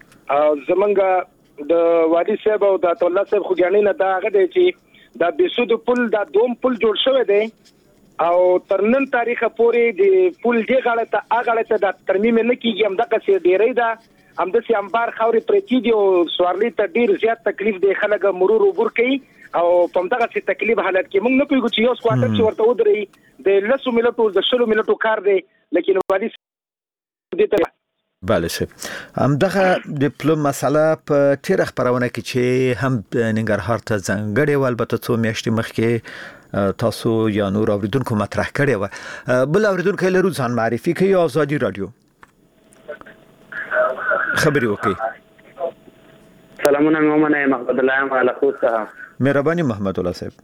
زمونږ د وادي صاحب او د الله صاحب خوګیاڼي نه دا هغه دی چې دا بسود پل دا دوم پل جوړ شوی دی او تر نن تاریخ پورې د پل دی غاړه ته هغه ته د ترمیم نه کیږي. هم دغه څه ډیری ده هم د سي امبار خوري پرتی دی او سوارلي ته ډیر زیات تکلیف دی. خلک مرور عبور کوي او په دغه څه تکلیف حالت کې موږ نه پیګو چې یو سکواټر چې ورته ودرې د 10 منټو د 20 منټو کار دی لیکن وادي دې ته بله صاحب. همدغه د پلو مسله په تیر خبرونه کې چې هم ننګرهار ته ځانګړې و البته څو میاشتې مخکې تاسو یا نور اوریدونکو مطرح کړی و. بل اوریدونکو لرو ځان معرفي کوي. ازادي رادیو خبري وکړي. سلامونه مومنه محمد الله مال خوسته. مهرباني محمد الله صاحب.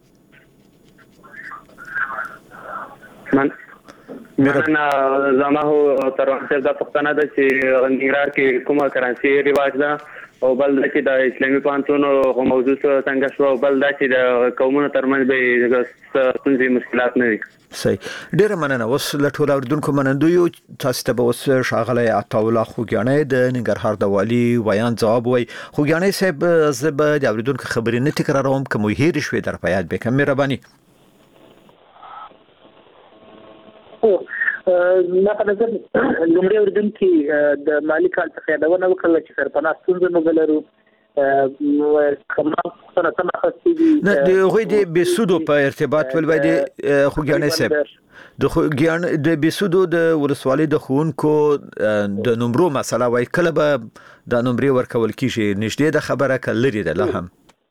من زماهو تر څو د پښتنه د چې ننګرهار کې کومه کرنسي ریواج ده او بل د چې د اسلامي پانتونو موضوع څنګه شو او بل د چې د قومونو ترمنځ به څنګه مشکلات نه وي. صحیح. ډیره مننه. اوس له ټول اوریدونکو منندوی تاسو ته به اوس ښاغلی عطاالله خوږیاڼی د ننګرهار د والي ویان ځواب وایي. خوږیاڼی صاحب زه به د اوریدونکو خبرې نه تکراروم که مو هېرې شوې در په یاد بکم. مهرباني. ما په نظر لومړی اوریدونکي د مالی کال څخه یادونه وکړه چې سرپناه ستونزه موږ لرو. کما سره تم خاصي دي نه د هغوی د بسودو په ارتباط ول د خوږیاڼي صاحب د بسودو د ولسوالۍ د ښوونکو د نمبرو مسله وای کله به د نمبرې ورکول کیږي نږدې د خبره کلري ده له هم.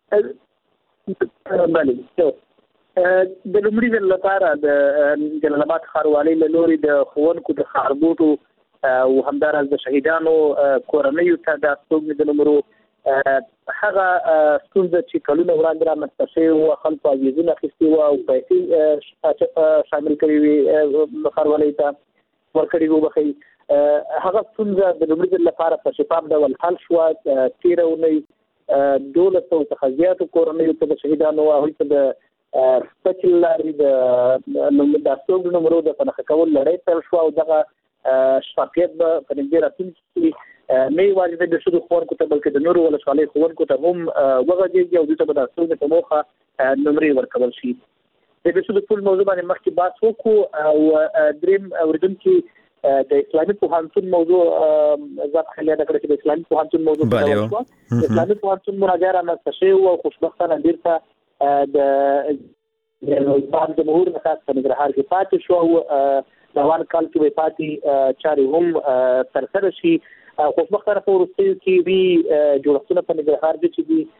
بله د لومړي ځل لپاره د جلال آباد ښاروالۍ له لوري د ښوونکو د ښارګوټو او همداراز د شهیدانو کورنیو ته د ستوګنې د نمبرو هغه ستونزه چې کلونه وړاندې رامنځته شوې وه خلکو عویزونه اخیستي وه او پیسې شامل کړي وې ښاروالۍ ته ورکړي وبخښئ. هغه ستونزه د لومړي ځل لپاره په شفاف ډول حل شوه. تېره اونۍ 1200 څخه زیاتو کورنیو ته د شهیدانو هغوی ته د سپچل لارې د ستوګنو نمبرو د پنهخه کول لړۍ پیل شوه او دغه شفافیت به په نږدې راتلونکي کې نه یوازې د بسودو ښوونکو ته بلکې د نورو ولسوالیو ښوونکو ته هم وغځېږي او دوی ته به د ستونزې په موخه نمرې ورکول شي. د بسود پول موضوع باندې مخکې بحث وکړو او دریم اوریدونکو د اسلامي پوهنتون موضوع ځکه خلیا د کړه چې د اسلامي پوهنتون موضوع د اسلامي پوهنتون مراجعه راځي چې او خوشبختانه ډیرته د نظام جمهور نقاط په نګرهار کې پاتې شو روان کال کې پاتې چاري هم ترسره شي خوشبختانه په ورستیو کې وی جوړښتونه په نګرهار کې چې دي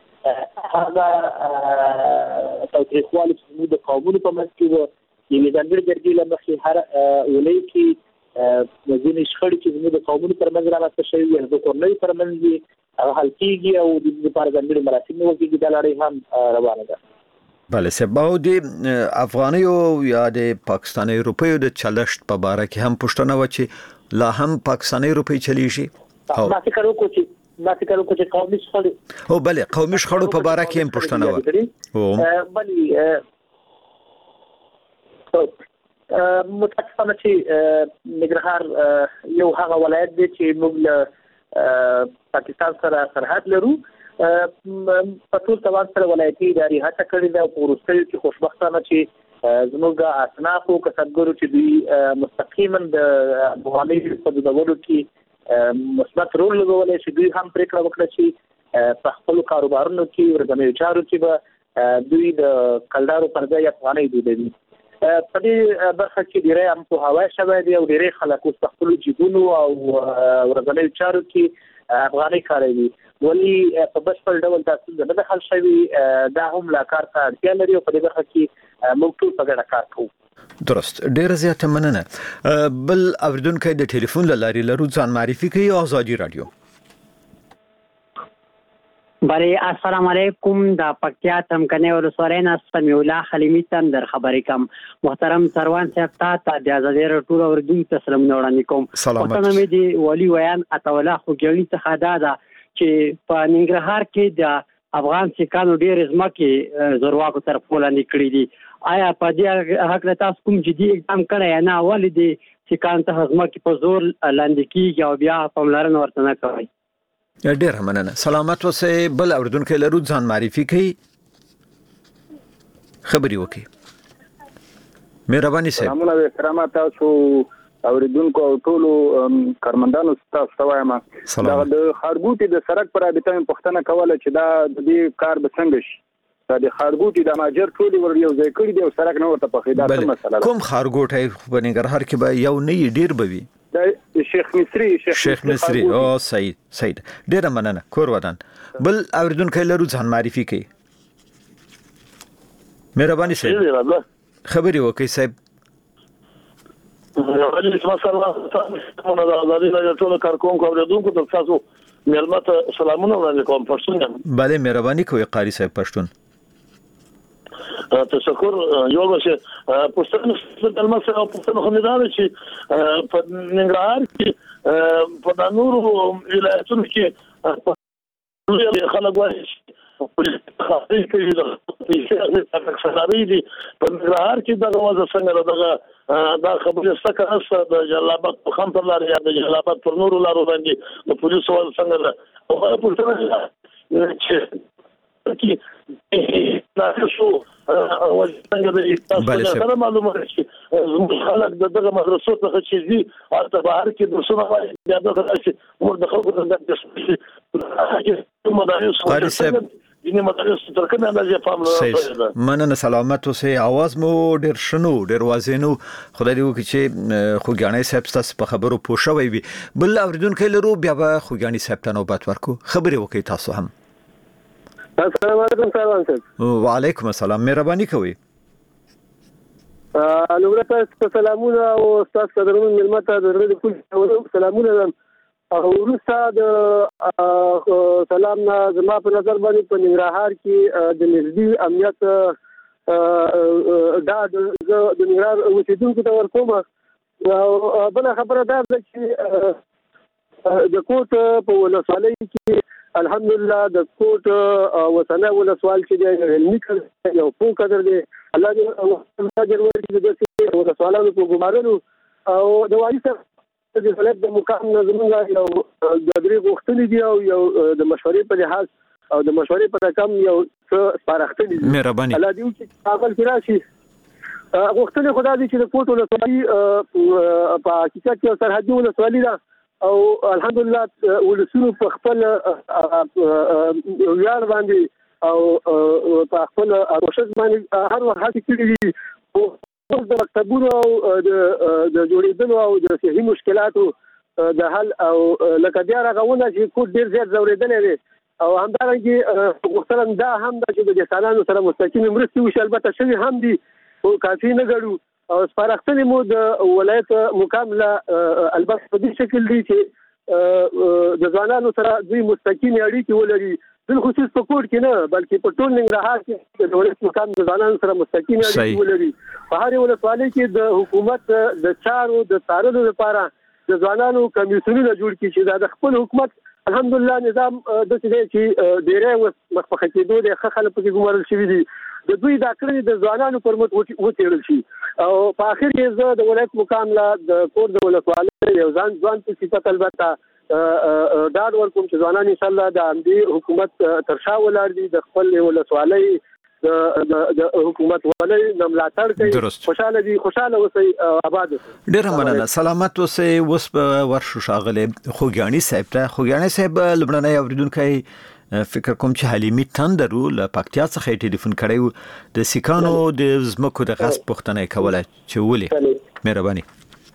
هغه توتریخوالي چې د قومونو په منځ کې و یوه ځانګړې جرګې لمخې هر ولایت کې ځینې شخړې چې زموږ د قومونو ترمنځ رامنځته شوي وي د کورنۍ ترمنځ هغه حل کېږي او د دې لپاره ځانګړي مراسم نیول کېږي دا لړۍ هم روانه ده. بله سبا د افغانیو یا د پاکستاني روپیو د چلشت په باره کې هم پوښتنه و چې لا هم پاکستاني روپی چلیږي ما فکر وکړ چې قومي شخړې او بله قومي شخړو په باره کې هم پوښتنه و بله متاسفانه چې نګرهار یو هغه ولایت دی چې موږ پاکستان سره سرحد لرو په ټول توان سره ولایتي ادارې هڅه کړې ده او وروستیو کې خوشبختانه چې زموږ اصناف او کسبګرو چې دوی مستقیما د افغاني په دورو کې مثبت رول لګولای شي دوی هم پریکړه وکړه چې په خپل کاروبارونو کې ورځنیو چارو کې به دوی د کلدارو پر ځای افغاني دوی په دې برخه کې ډیره هم په هوا شوه دی او ډیره خلک په خپل جیبونو او ورځنیو چارو کې افغاني کاروي ولی په بشپړ ډول تاسو د دخل شوی دا هم لا کار ته اړتیا لري او په دې برخه کې موږ ټول په ګډه کار کوو. درست ډیره زیاته مننه. بل اوریدونکو د ټلیفون لاري لرو ځان معرفي کوي آزادي رادیو. بله السلام علیکم د پکتیا تمکنه ولسوالۍ نه سمیع الله خلیمی تم در خبرې کوم محترم سروان صاحب ته د آزادي رادیو اوریدونکو ته سلام وړاندې کوم. سلامت مې دی ولی ویان اتولا خوګیانی څخه دا چې په ننګرهار کې د افغان سکانو ډېر ځمکې زورواکو طرف ولاندې کړې دي. آیا په دې حق له تاسو کوم جدي اقدام کړی نه ولې د سکان ته ځمکې په زور لاندې کیږي او بیا پاملرنه ورته نه کوي؟ ډېر مننه. سلامت اوسئ. بل اوریدونکو لرو ځان معرفي کوي خبري وکي. مهرباني صاحب. سلامونه احترام تاسو اوریدونکو او ټولو کارمندانو تاسو وایم دا د خارګوټي د سړک پر رابطه پښتنه کوله چې دا د دې کار به څنګه شي دا د خارګوټي د ماجر ټولي ور یو ځای کړی دی او سړک نه ورته پخېدا څه مسله کوم خارګوټي په ننګرهار کې به یو نه ډیر بوي د شیخ مصری او سید ډیر مننه کور ودان. بل اوریدونکو لرو ځان معرفي کوي مهرباني صاحب خبري وکي صاحب. سلامونه د آزادي رادیو ټول کارکونکو اوریدونکو ته تاسو ملمت سلامونه وړاندې کوم. پښتون bale مهرباني کوي قاری صاحب پښتون. تشکر یو ورشه پښتون د المسه او پښتون خندان چې په ننګرهار کې په نورو ولایتونو کې خلک وایي خاصه کې د سرحدي دي په ننګرهار کې دغه وځه څنګه دغه دا خبره څنګه است د جلابات په خام پر لار یا د جلابات پر نورو لارو باندې د پولیسو څنګه ده او په څنګه چې تاسو او څنګه د تاسو معلومه چې خلک دغه مدرسو ته چې دي او په بهر کې درسونه وايي دا د مرده خلکو د مدارس مننه. سلامت اوسئ. आवाज مو ډیر شنو ډیر وازینو خدای دې وکړي چې خوګانی صاحب تاسو په خبرو پوښوي وي. بل اوریدونکو لرو بیا به خوګانی صاحب ته نوبت ورکو خبري وکړي تاسو هم. السلام علیکم سروان صاحب. وعلیکم السلام مهرباني کوي. لومړی تاسو سلامونه او تاسو قدرمن ملمت ته د ټول سلامونه او وروسته د سلام نه زما په نظر باندې په ننګرهار کې د نږدې امنیت دا د ننګرهار اوسیدونکو ته ورکوم او بل خبره دا ده چې د کوټ په ولسوالۍ کې الحمدلله د کوټ وطنه ولسوال چې د علمي کړه یو په قدر دی الله دې اجر ورکړي د ولسوالانو په ګمارلو او د وایي د فلک د مقام نظمونه یو د درې غوښتنې دي او یو د مشورې په لحاظ او د مشورې په رقم یو څه سپارښتنې دي. مهرباني الله دې چې عمل کې راشي غوښتنې خدای دې چې د کوټ ولسوالي په حقیقت کې سرحدي ولسوالي ده او الحمدلله ولسونو په خپل ویاړ باندې او په خپل کوشش باندې هر وخت هڅې کړې دي د مکتبونو او د جوړېدلو او د صحي مشکلاتو د حل او لکه بیا راغونه چې کوټ ډېر زیات ځورېدلی دی او همدارنګه غوښتنه دا هم ده چې د انسانانو سره مستقیم مرستې وشي البته شوي هم دي او کافي نه ګڼو او سپارښتنې مو د ولایت مکمله البته په دې شکل دي چې د ځوانانو سره دوی مستقیم اړیکې ولري بالخصوص په کوټ کې نه بلکې په ټول ننګرهار کې د ولایت مکمل د ځوانانو سره مستقیم اړیکې ولري په هر ولسوالۍ کې د حکومت د چارو د څارلو لپاره د ځوانانو کمیسیونونه جوړ کړي چې د خپل حکومت الحمدلله نظام د څه دی چې ډېرې مخکې کېدو د خلک په ګمارل شوی دي د دوی دا کړنې د ځوانانو پر مټ وڅېړل شي او په اخر کې زه د ولایت مکمله د کوټ د ولسوالۍ یو ځوان په صفت البته ډاډ ورکوم چې ځوانان ان شاء الله د امنیتي حکومت تر شا ولاړ دي د خپل ولسوالۍ د حکومت ولې ملاتړ کوي خوشاله دي خوشاله اوسئ آباد ډیر مننه سلامت اوسئ وس ورشو شاغله خوګانی صاحب ته خوګانی صاحب لبناني اوریدونکو فکر کوم چې حلیمي تندرو له پکتیا څخه ټلیفون کړیو د سیکانو د زمکو د غصب پښتنه کوله چې ولې مهرباني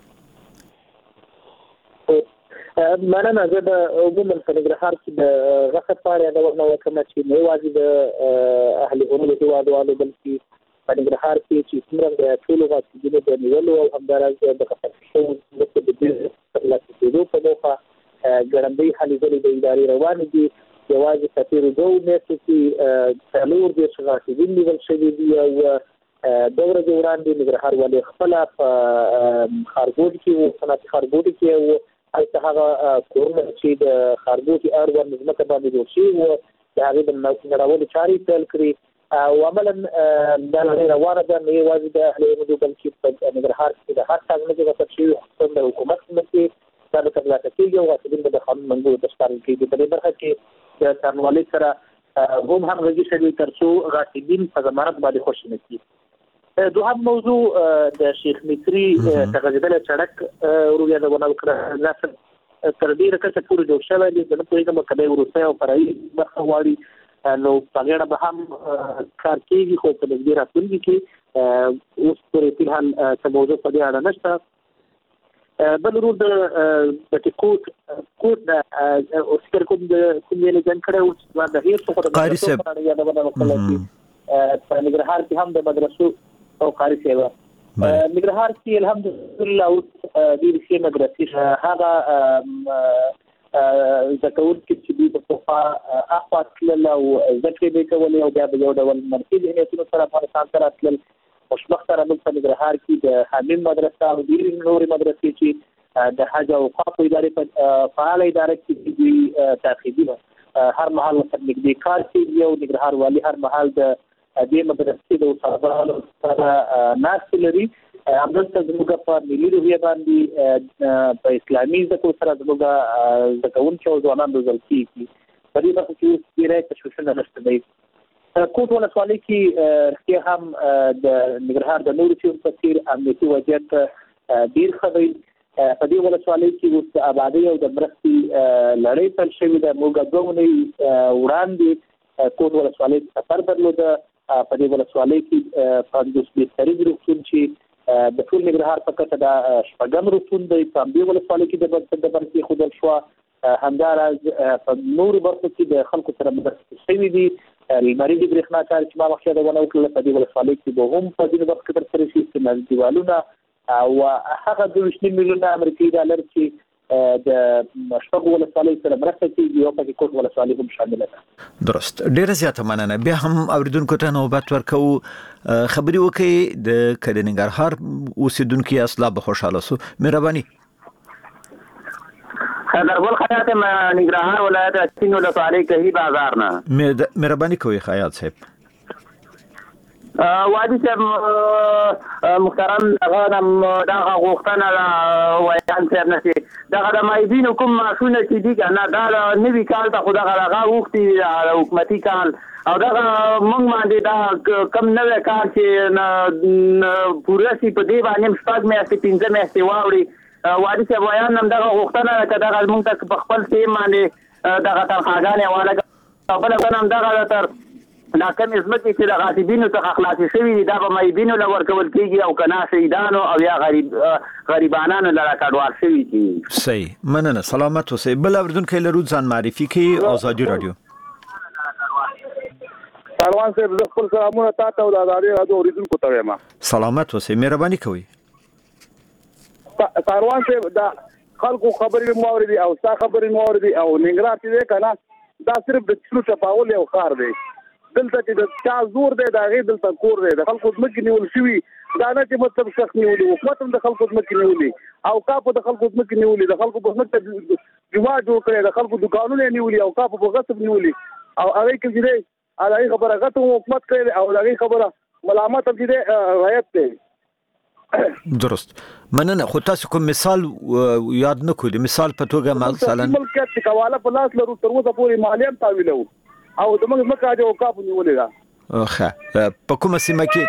مننه زه د عموما په ننګرهار کې د غصب په اړه دا ونه کوم چې نه واجب اهل امور هیوادوالو بلکې په ننګرهار کې چې څومره د ټولو غصبونو د نیولو او همدارنګه د غصب شوو د دې په موخه ګړندۍ هلې ځلې د ادارې روانې دي یوازې په تېرو دوو میاشتو کې څلور دېرش غاښبین نیول شوي دي او دوه ورځې وړاندې ننګرهار والي خپله په ښارګوټي کې و صنعتي ښارګوټي کې و هلته هغه کورونه چې د ښارګوټي اړوند ځمکه باندې جوړ شوي وو د هغې د نړولو چارې پیل کړي او عملا دا لړۍ روانه ده نه یوازې د اهل امدو بلکې په ننګرهار کې د هر څه ځمکې غصب شوي خصوصا د حکومت ځمکې دا د ترلاسه کېږي او غاصبین به د قانون منګولو ته سپارل کېږي په دې برخه کې د څارنوالۍ سره هم همغږي شوي تر څو غاصبین په ضمانت باندې خوشي نه کړي دوهم موضوع د شیخ مصري تغذیدلی سړک ورو یادونه وکړه نسل تر ډېره کچه پورې جوړ شوی دی زه نه پوهېږم که دی وروستی او فرعي برخه غواړي نو په هغې اړه به هم کار کېږي خو په نږدې راتلونکي کې اوس پورې فلحال څه موضوع په دې اړه نشته بل ورور د کوټ د فکر کوم د کوم یې جنګ کړی و د هېر څخه د مدرسو په اړه یادونه وکړله چې په ننګرهار کې هم د مدرسو او قاری صاحب ننګرهار کې الحمدلله اوس ډېرې ښې مدرسې هغه زده کوونکي چې دوی په پخوا اخوا تلل او زده کړې به یې کولې او بیا به یو ډول منفي ذهنیتونو سره افغانستان ته راتلل خوشبختانه موږ په ننګرهار کې د حمیم مدرسه او ډېرې نورې مدرسې چې د حج او اوقافو ادارې په فعاله اداره کې دوی تعقیبي هر مهال ورسره نږدې کار کوي او ننګرهار والي هر مهال د دې مدرسې د استادانو سره ناستې لري همدلته زموږ په ملي روحیه باندې په اسلامي زده کړو سره زموږ زده کوونکي او ځوانان روزل کېږي په دې برخه کې اوس ډېری تشویشونه نشته دی کوټ ولسوالۍ کې رښتیا هم د ننګرهار د نورو سیمو په څېر امنیتي وضعیت ډېر ښه دی په دې ولسوالۍ کې اوس د ابادۍ او د مرستې لړۍ پیل شوې ده موږ دوه اونۍ وړاندې کوټ ولسوالۍ سفر درلوده په دې ولسوالۍ کې 50 بهترین روغتون چې د ټول ننګرهار په کچه دا شپږم روغتون دی په همدې ولسوالۍ کې د بنسټ کېښودل شوه همداراز په نورو برخو کې د خلکو سره مرستې شوي دي لمریزې برېښنا چارې چې ما مخکې یادونه وکړله په دې ولسوالۍ کې به هم په ځینو برخو کې ترسره شي استعماري دیوالونه او هغه 22 میلیونه امریکایي ډالر چې د شپږو ولسوالیو سره مرسته کېږي او پکې کوټ ولسوالۍ هم شامله ده درست ډېره زیاته مننه بیا هم اوریدونکو ته نوبت ورکوو خبرې وکړئ د ننګرهار اوسېدونکي اصلا به خوشحاله سو مهرباني دربل خیاط ننګرهار ولایت اچین ولسوالۍ کهی بازار نه مهرباني کوئ خیاط صاحب وادي صاحب محترم دغه غوښتنه وایان صاحب نه چې دغه د مایبینو کوم معاشونه چې دي کنه دا نوي کال ته خو دغه وختي حکومتي کال او دغه موږ باندې دا کم نوې کار چې پوره شي په دې باندې شپږ میاشتې 15 میاشتې واوړي وادي صاحب وایان هم دغه غوښتنه ده چې دغه موږ ته په خپل سیم باندې دغه تنخواګانې حواله بله هم دغه تر دا کم ځمکې چې د غاصبینو څخه خلاصې شوي دي دا به مایبینو له ورکول کېږي او که نه شهیدانو او یا غریبانانو له راکډوال شوي دي. صحیح مننه سلامت اوسئ. بل اورېدونکی لرو ځان معرفي کړي ازادي راډیو. سلام صاحب زه خپل سلامونه تاسو او د ازادي راډیو اوریدونکو ته وایم. سلامت اوسئ مهرباني کوئ. سروان صاحب دا خلکو خبرې مو اورېدي او ستا خبرې مو اورېدي او ننګرهار چې دی کنه دا صرف د چلو چپاول یو ښار دی. دلته چې د چا زور دی د هغې دلته کور دی د خلکو ځمکې نیول شوي دا نه چې مطلب شخص نیولي حکومت هم د خلکو ځمکې نیولي اوقافو د خلکو ځمکې نیولي د خلکو په ځمکه جومات جوړ کړی د خلکو دوکانونه یې نیولي اوقافو په غصب نیولي او هغې کې چې دی هغې خبره غصب حکومت کړی او هغې خبره ملامت هم چې دی رعایت دی. درست مننه. خو تاسو کوم مثال یاد نه کوئ د مثال په توګه مثلا ملکیت چې کواله په لاس لرو تر اوسه پورې مالیه هم تاویلو او زموږ ځمکه د اوقافو نیولې ده. ښه په کومه سیمه کې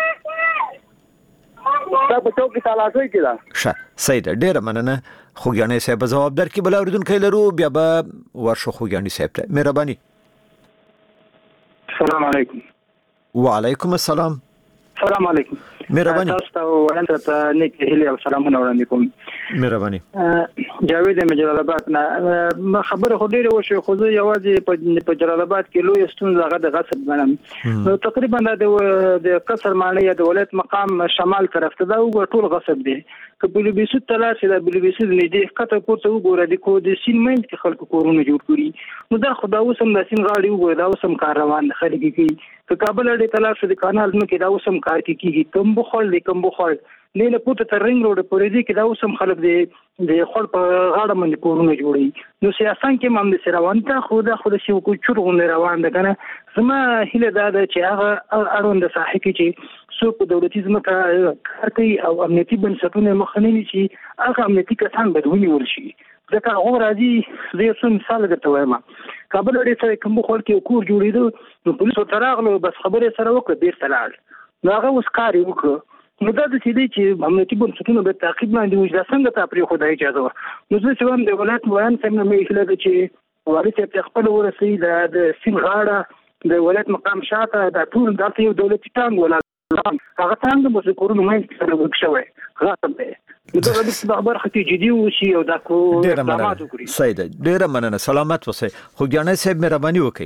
دا په چوکۍ تالاشۍ کې ده. ښه صحیح ده ډېره مننه. خوږیاڼي صاحب ځواب درکړي. بل اورېدونکی لرو بیا به ورشو خوږیاڼي صاحب ته. مهرباني. السلام علیکم. وعلیکم السلام. السلام علیکم. مهرباني. تاسو ته وړاندې ته نیک هیلې او سلامونه وړاندې کوم. مهرباني. جاوید جلال آباد نه خبره خو ډیره وشو خو زه یوازې په جلال آباد کې لوی ستونزه هغه د غصب ګڼم. تقریبا د قصر معنی د ولایت مقام شمال طرف ته دا ټول غصب دی. که بلوبیسو تلار چې د بلوبیسو نږدې ښکته پورته وګوره د کو د سیند منځ کې خلکو کورونه جوړ کړي نو دا خو دا اوس هم د سیند غاړې وګوره دا اوس هم کار روان دی خلک کوي. که کابل اډې تلار شو د کانال ځمکې دا اوس هم کار کېږي. کم بخول دی کم بخول نه پورته تر رنګ روډ پورې دی کې دا اوس هم خلک د خړ په غاړه باندې کورونه جوړي. نو سیاستان کې هم د روان ته خو د شي کو چورغونه روان ده کنه. زما هیله دا ده چې هغه اړوند ساحه کې چې څوک دولتي ځمکه کار کوي او امنیتي بنسټونه مخنی شي هغه امنیتي کسان بدونی ورشي. ځکه هغه راځي زه یو مثال درته وایم. کابل اډې سره کوم خلک یو کور جوړېدو نو پولیسو تراغلو بس خبره سره وکړه بیرته لاړ. نو هغه اوس کار وکړو نو دا د چې دی چې امنیتي بنسټونه به تعقیب باندې وي دا څنګه ته پرې خدای اجازه وه. نو زه چې وایم د ولایت ویان صاحب نه مې هیله ده چې والي صاحب ته خپل ورسوي د سیند غاړه د ولایت مقام شاته دا ټول دلته یو دولتي ټانګ ولاړ هغه څنګه به کورونه مې سره وک شوی غاټم دی. نو دا د خبر خطي جدي وشي او دا کو اقدامات وکړي. صحیح ده ډېره مننه سلامت اوسئ. خوږیاڼي صاحب مهرباني وکړئ.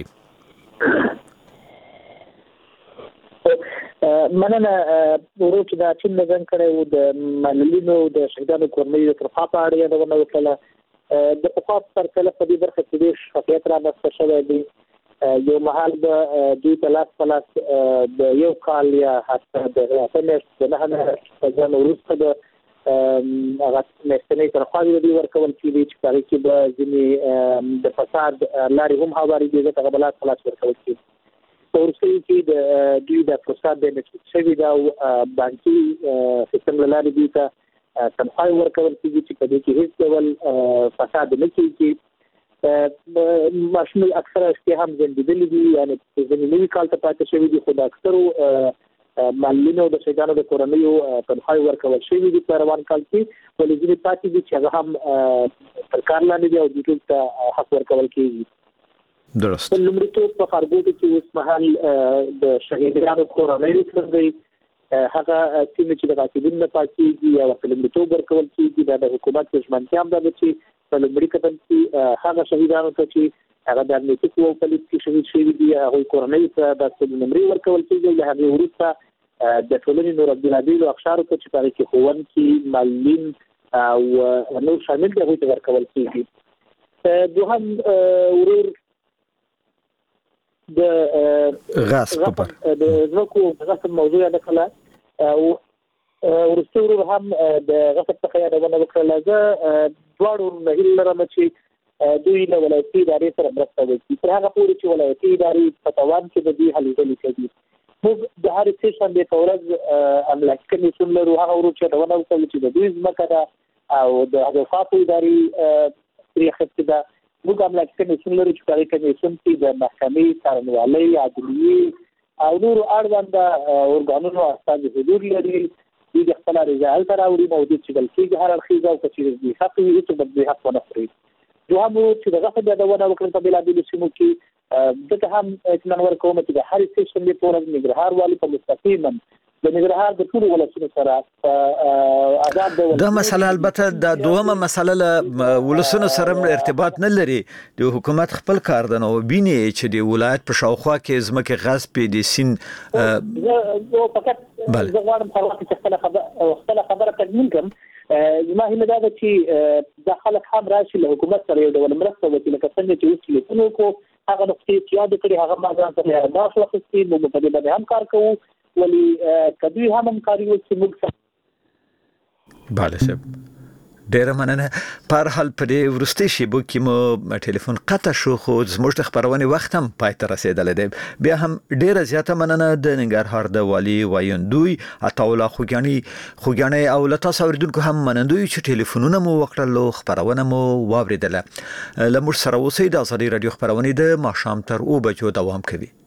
مننه ورو چې دا چې نظم کړی و د معلولینو د شهیدانو کورنۍ د ترخوا په اړه یادونه وکړه. د پخوا پرتله په دې برخه کې ډېر شفافیت رامنځته شوی دی. یو مهال به دوی په لاس د یو کال یا حتی د میاشتې د 9 میاشتې وروسته به هغه میاشتنۍ تنخواوې دوی ورکول کېدې چې په هغې کې به ځینې د فساد لارې هم هوارېدې ځکه هغه به لاس په لاس ورکول کېدې. په وروستیو کې د دوی د فساد د نسبت شوي دا بانکي سیستم له لارې دوی ته تنخواوې ورکول کېږي چې په دې کې هېڅ ډول فساد نه کېږي. ماشومان اکثره اشتیا هم زندېدلي دي یعنې ځینې نوي کال ته پاتې شوي دي خو د اکثرو معلولینو د شهیدانو د کورنیو تنخواوې ورکول شوي دي په روان کال کې ولې ځینې پاتې دي چې هغه هم تر کار لاندې دي او دوی ټول ته حق ورکول کېږي. درست. په لومړیتوب په ښارګوټو کې اوس مهال د شهیدانو کورنیو سره دی هغه سیمې چې د غاصبینو نه پاکېږي یا ورته لومړیتوب ورکول کېږي دا د حکومت ژمنتیا هم دا ده چې په لومړي قدم کې هغه شهیدانو ته چې هغه د امنیتي قواو په لیست کې شهید شوي دي هغوی کورنیو ته د نمرې ورکول کېږي له هغې وروسته د ټولنې نور بېلابېلو اقشارو ته چې په هغې کې ښوونکي معلولین او نور شامل دي هغوی ته ورکول کېږي. دوهم ورور د غصب د ځمکو غصب موضوع یاده کړله وروستی ورور هم د غصب څخه یادونه وکړله. زه دواړو ورونه هیله لرم چې دوی له ولایتي ادارې سره مرسته وکړي تر هغه پورې چې ولایتي ادارې په توان کې د دوی هلې ځلې کوي. موږ د هر څه شنبه په ورځ املاک کمیسیون لرو هغه ورو چې دا ونه کوي چې د دوی ځمکه ده او د حفاظت اداري ریاست ده موږ املاک کمیسیون لرو چې په کمیسیون کې د محکمې څارنوالۍ عدلیه او نور اړوند اورګانونو استاد حضور لري د خپل رضایت راوړي موجود چې بلکې هر اړخیزه او کچې د حق وي چې د حق ونه خوري دوهم چې دغه په دونه وکړل په بلادي سیمو کې دغه هم اطمینان ورکوم چې د هر سټیشن په تور د نګرهار والی په مستقیما د نګرهار د ټول ولسونو سره آزاد دا مسله البته د دومره مسله له ولسونو سره ارتباط نه لري د حکومت خپل کار د نو بینی چې د ولایت په شاوخوا کې زمکه غصب دي سین فقط زه غواړم خپل خبره تکمیل کړم زما هیله دا ده چې د خلک هم راشي له حکومت سره یو ډول مرسته وکړي لکه څنګه چې اوس لیکونو کو هغه نقطې چې یاد کړي هغه ما ځان ته اهداف واخیستي موږ په دې باندې هم کار کوو ولې کدی هم کاری وکړي موږ bale صاحب ډیر مننه پر حال په دې ورستي شیبو کې مو ټلیفون قطع شو خو زموږ د خبرونه وخت هم پای ته رسیدل دی بیا هم ډیره زیاته مننه د ننګرهار د والی وایندوی عطاولا خوګانی او لتا سوریدونکو هم منندوی چې ټلیفونونه مو وکړل خبرونه مو واوریدله لمر سره اوسې د ازادي رادیو خبرونه د ماښام تر 2 بجو دوام کوي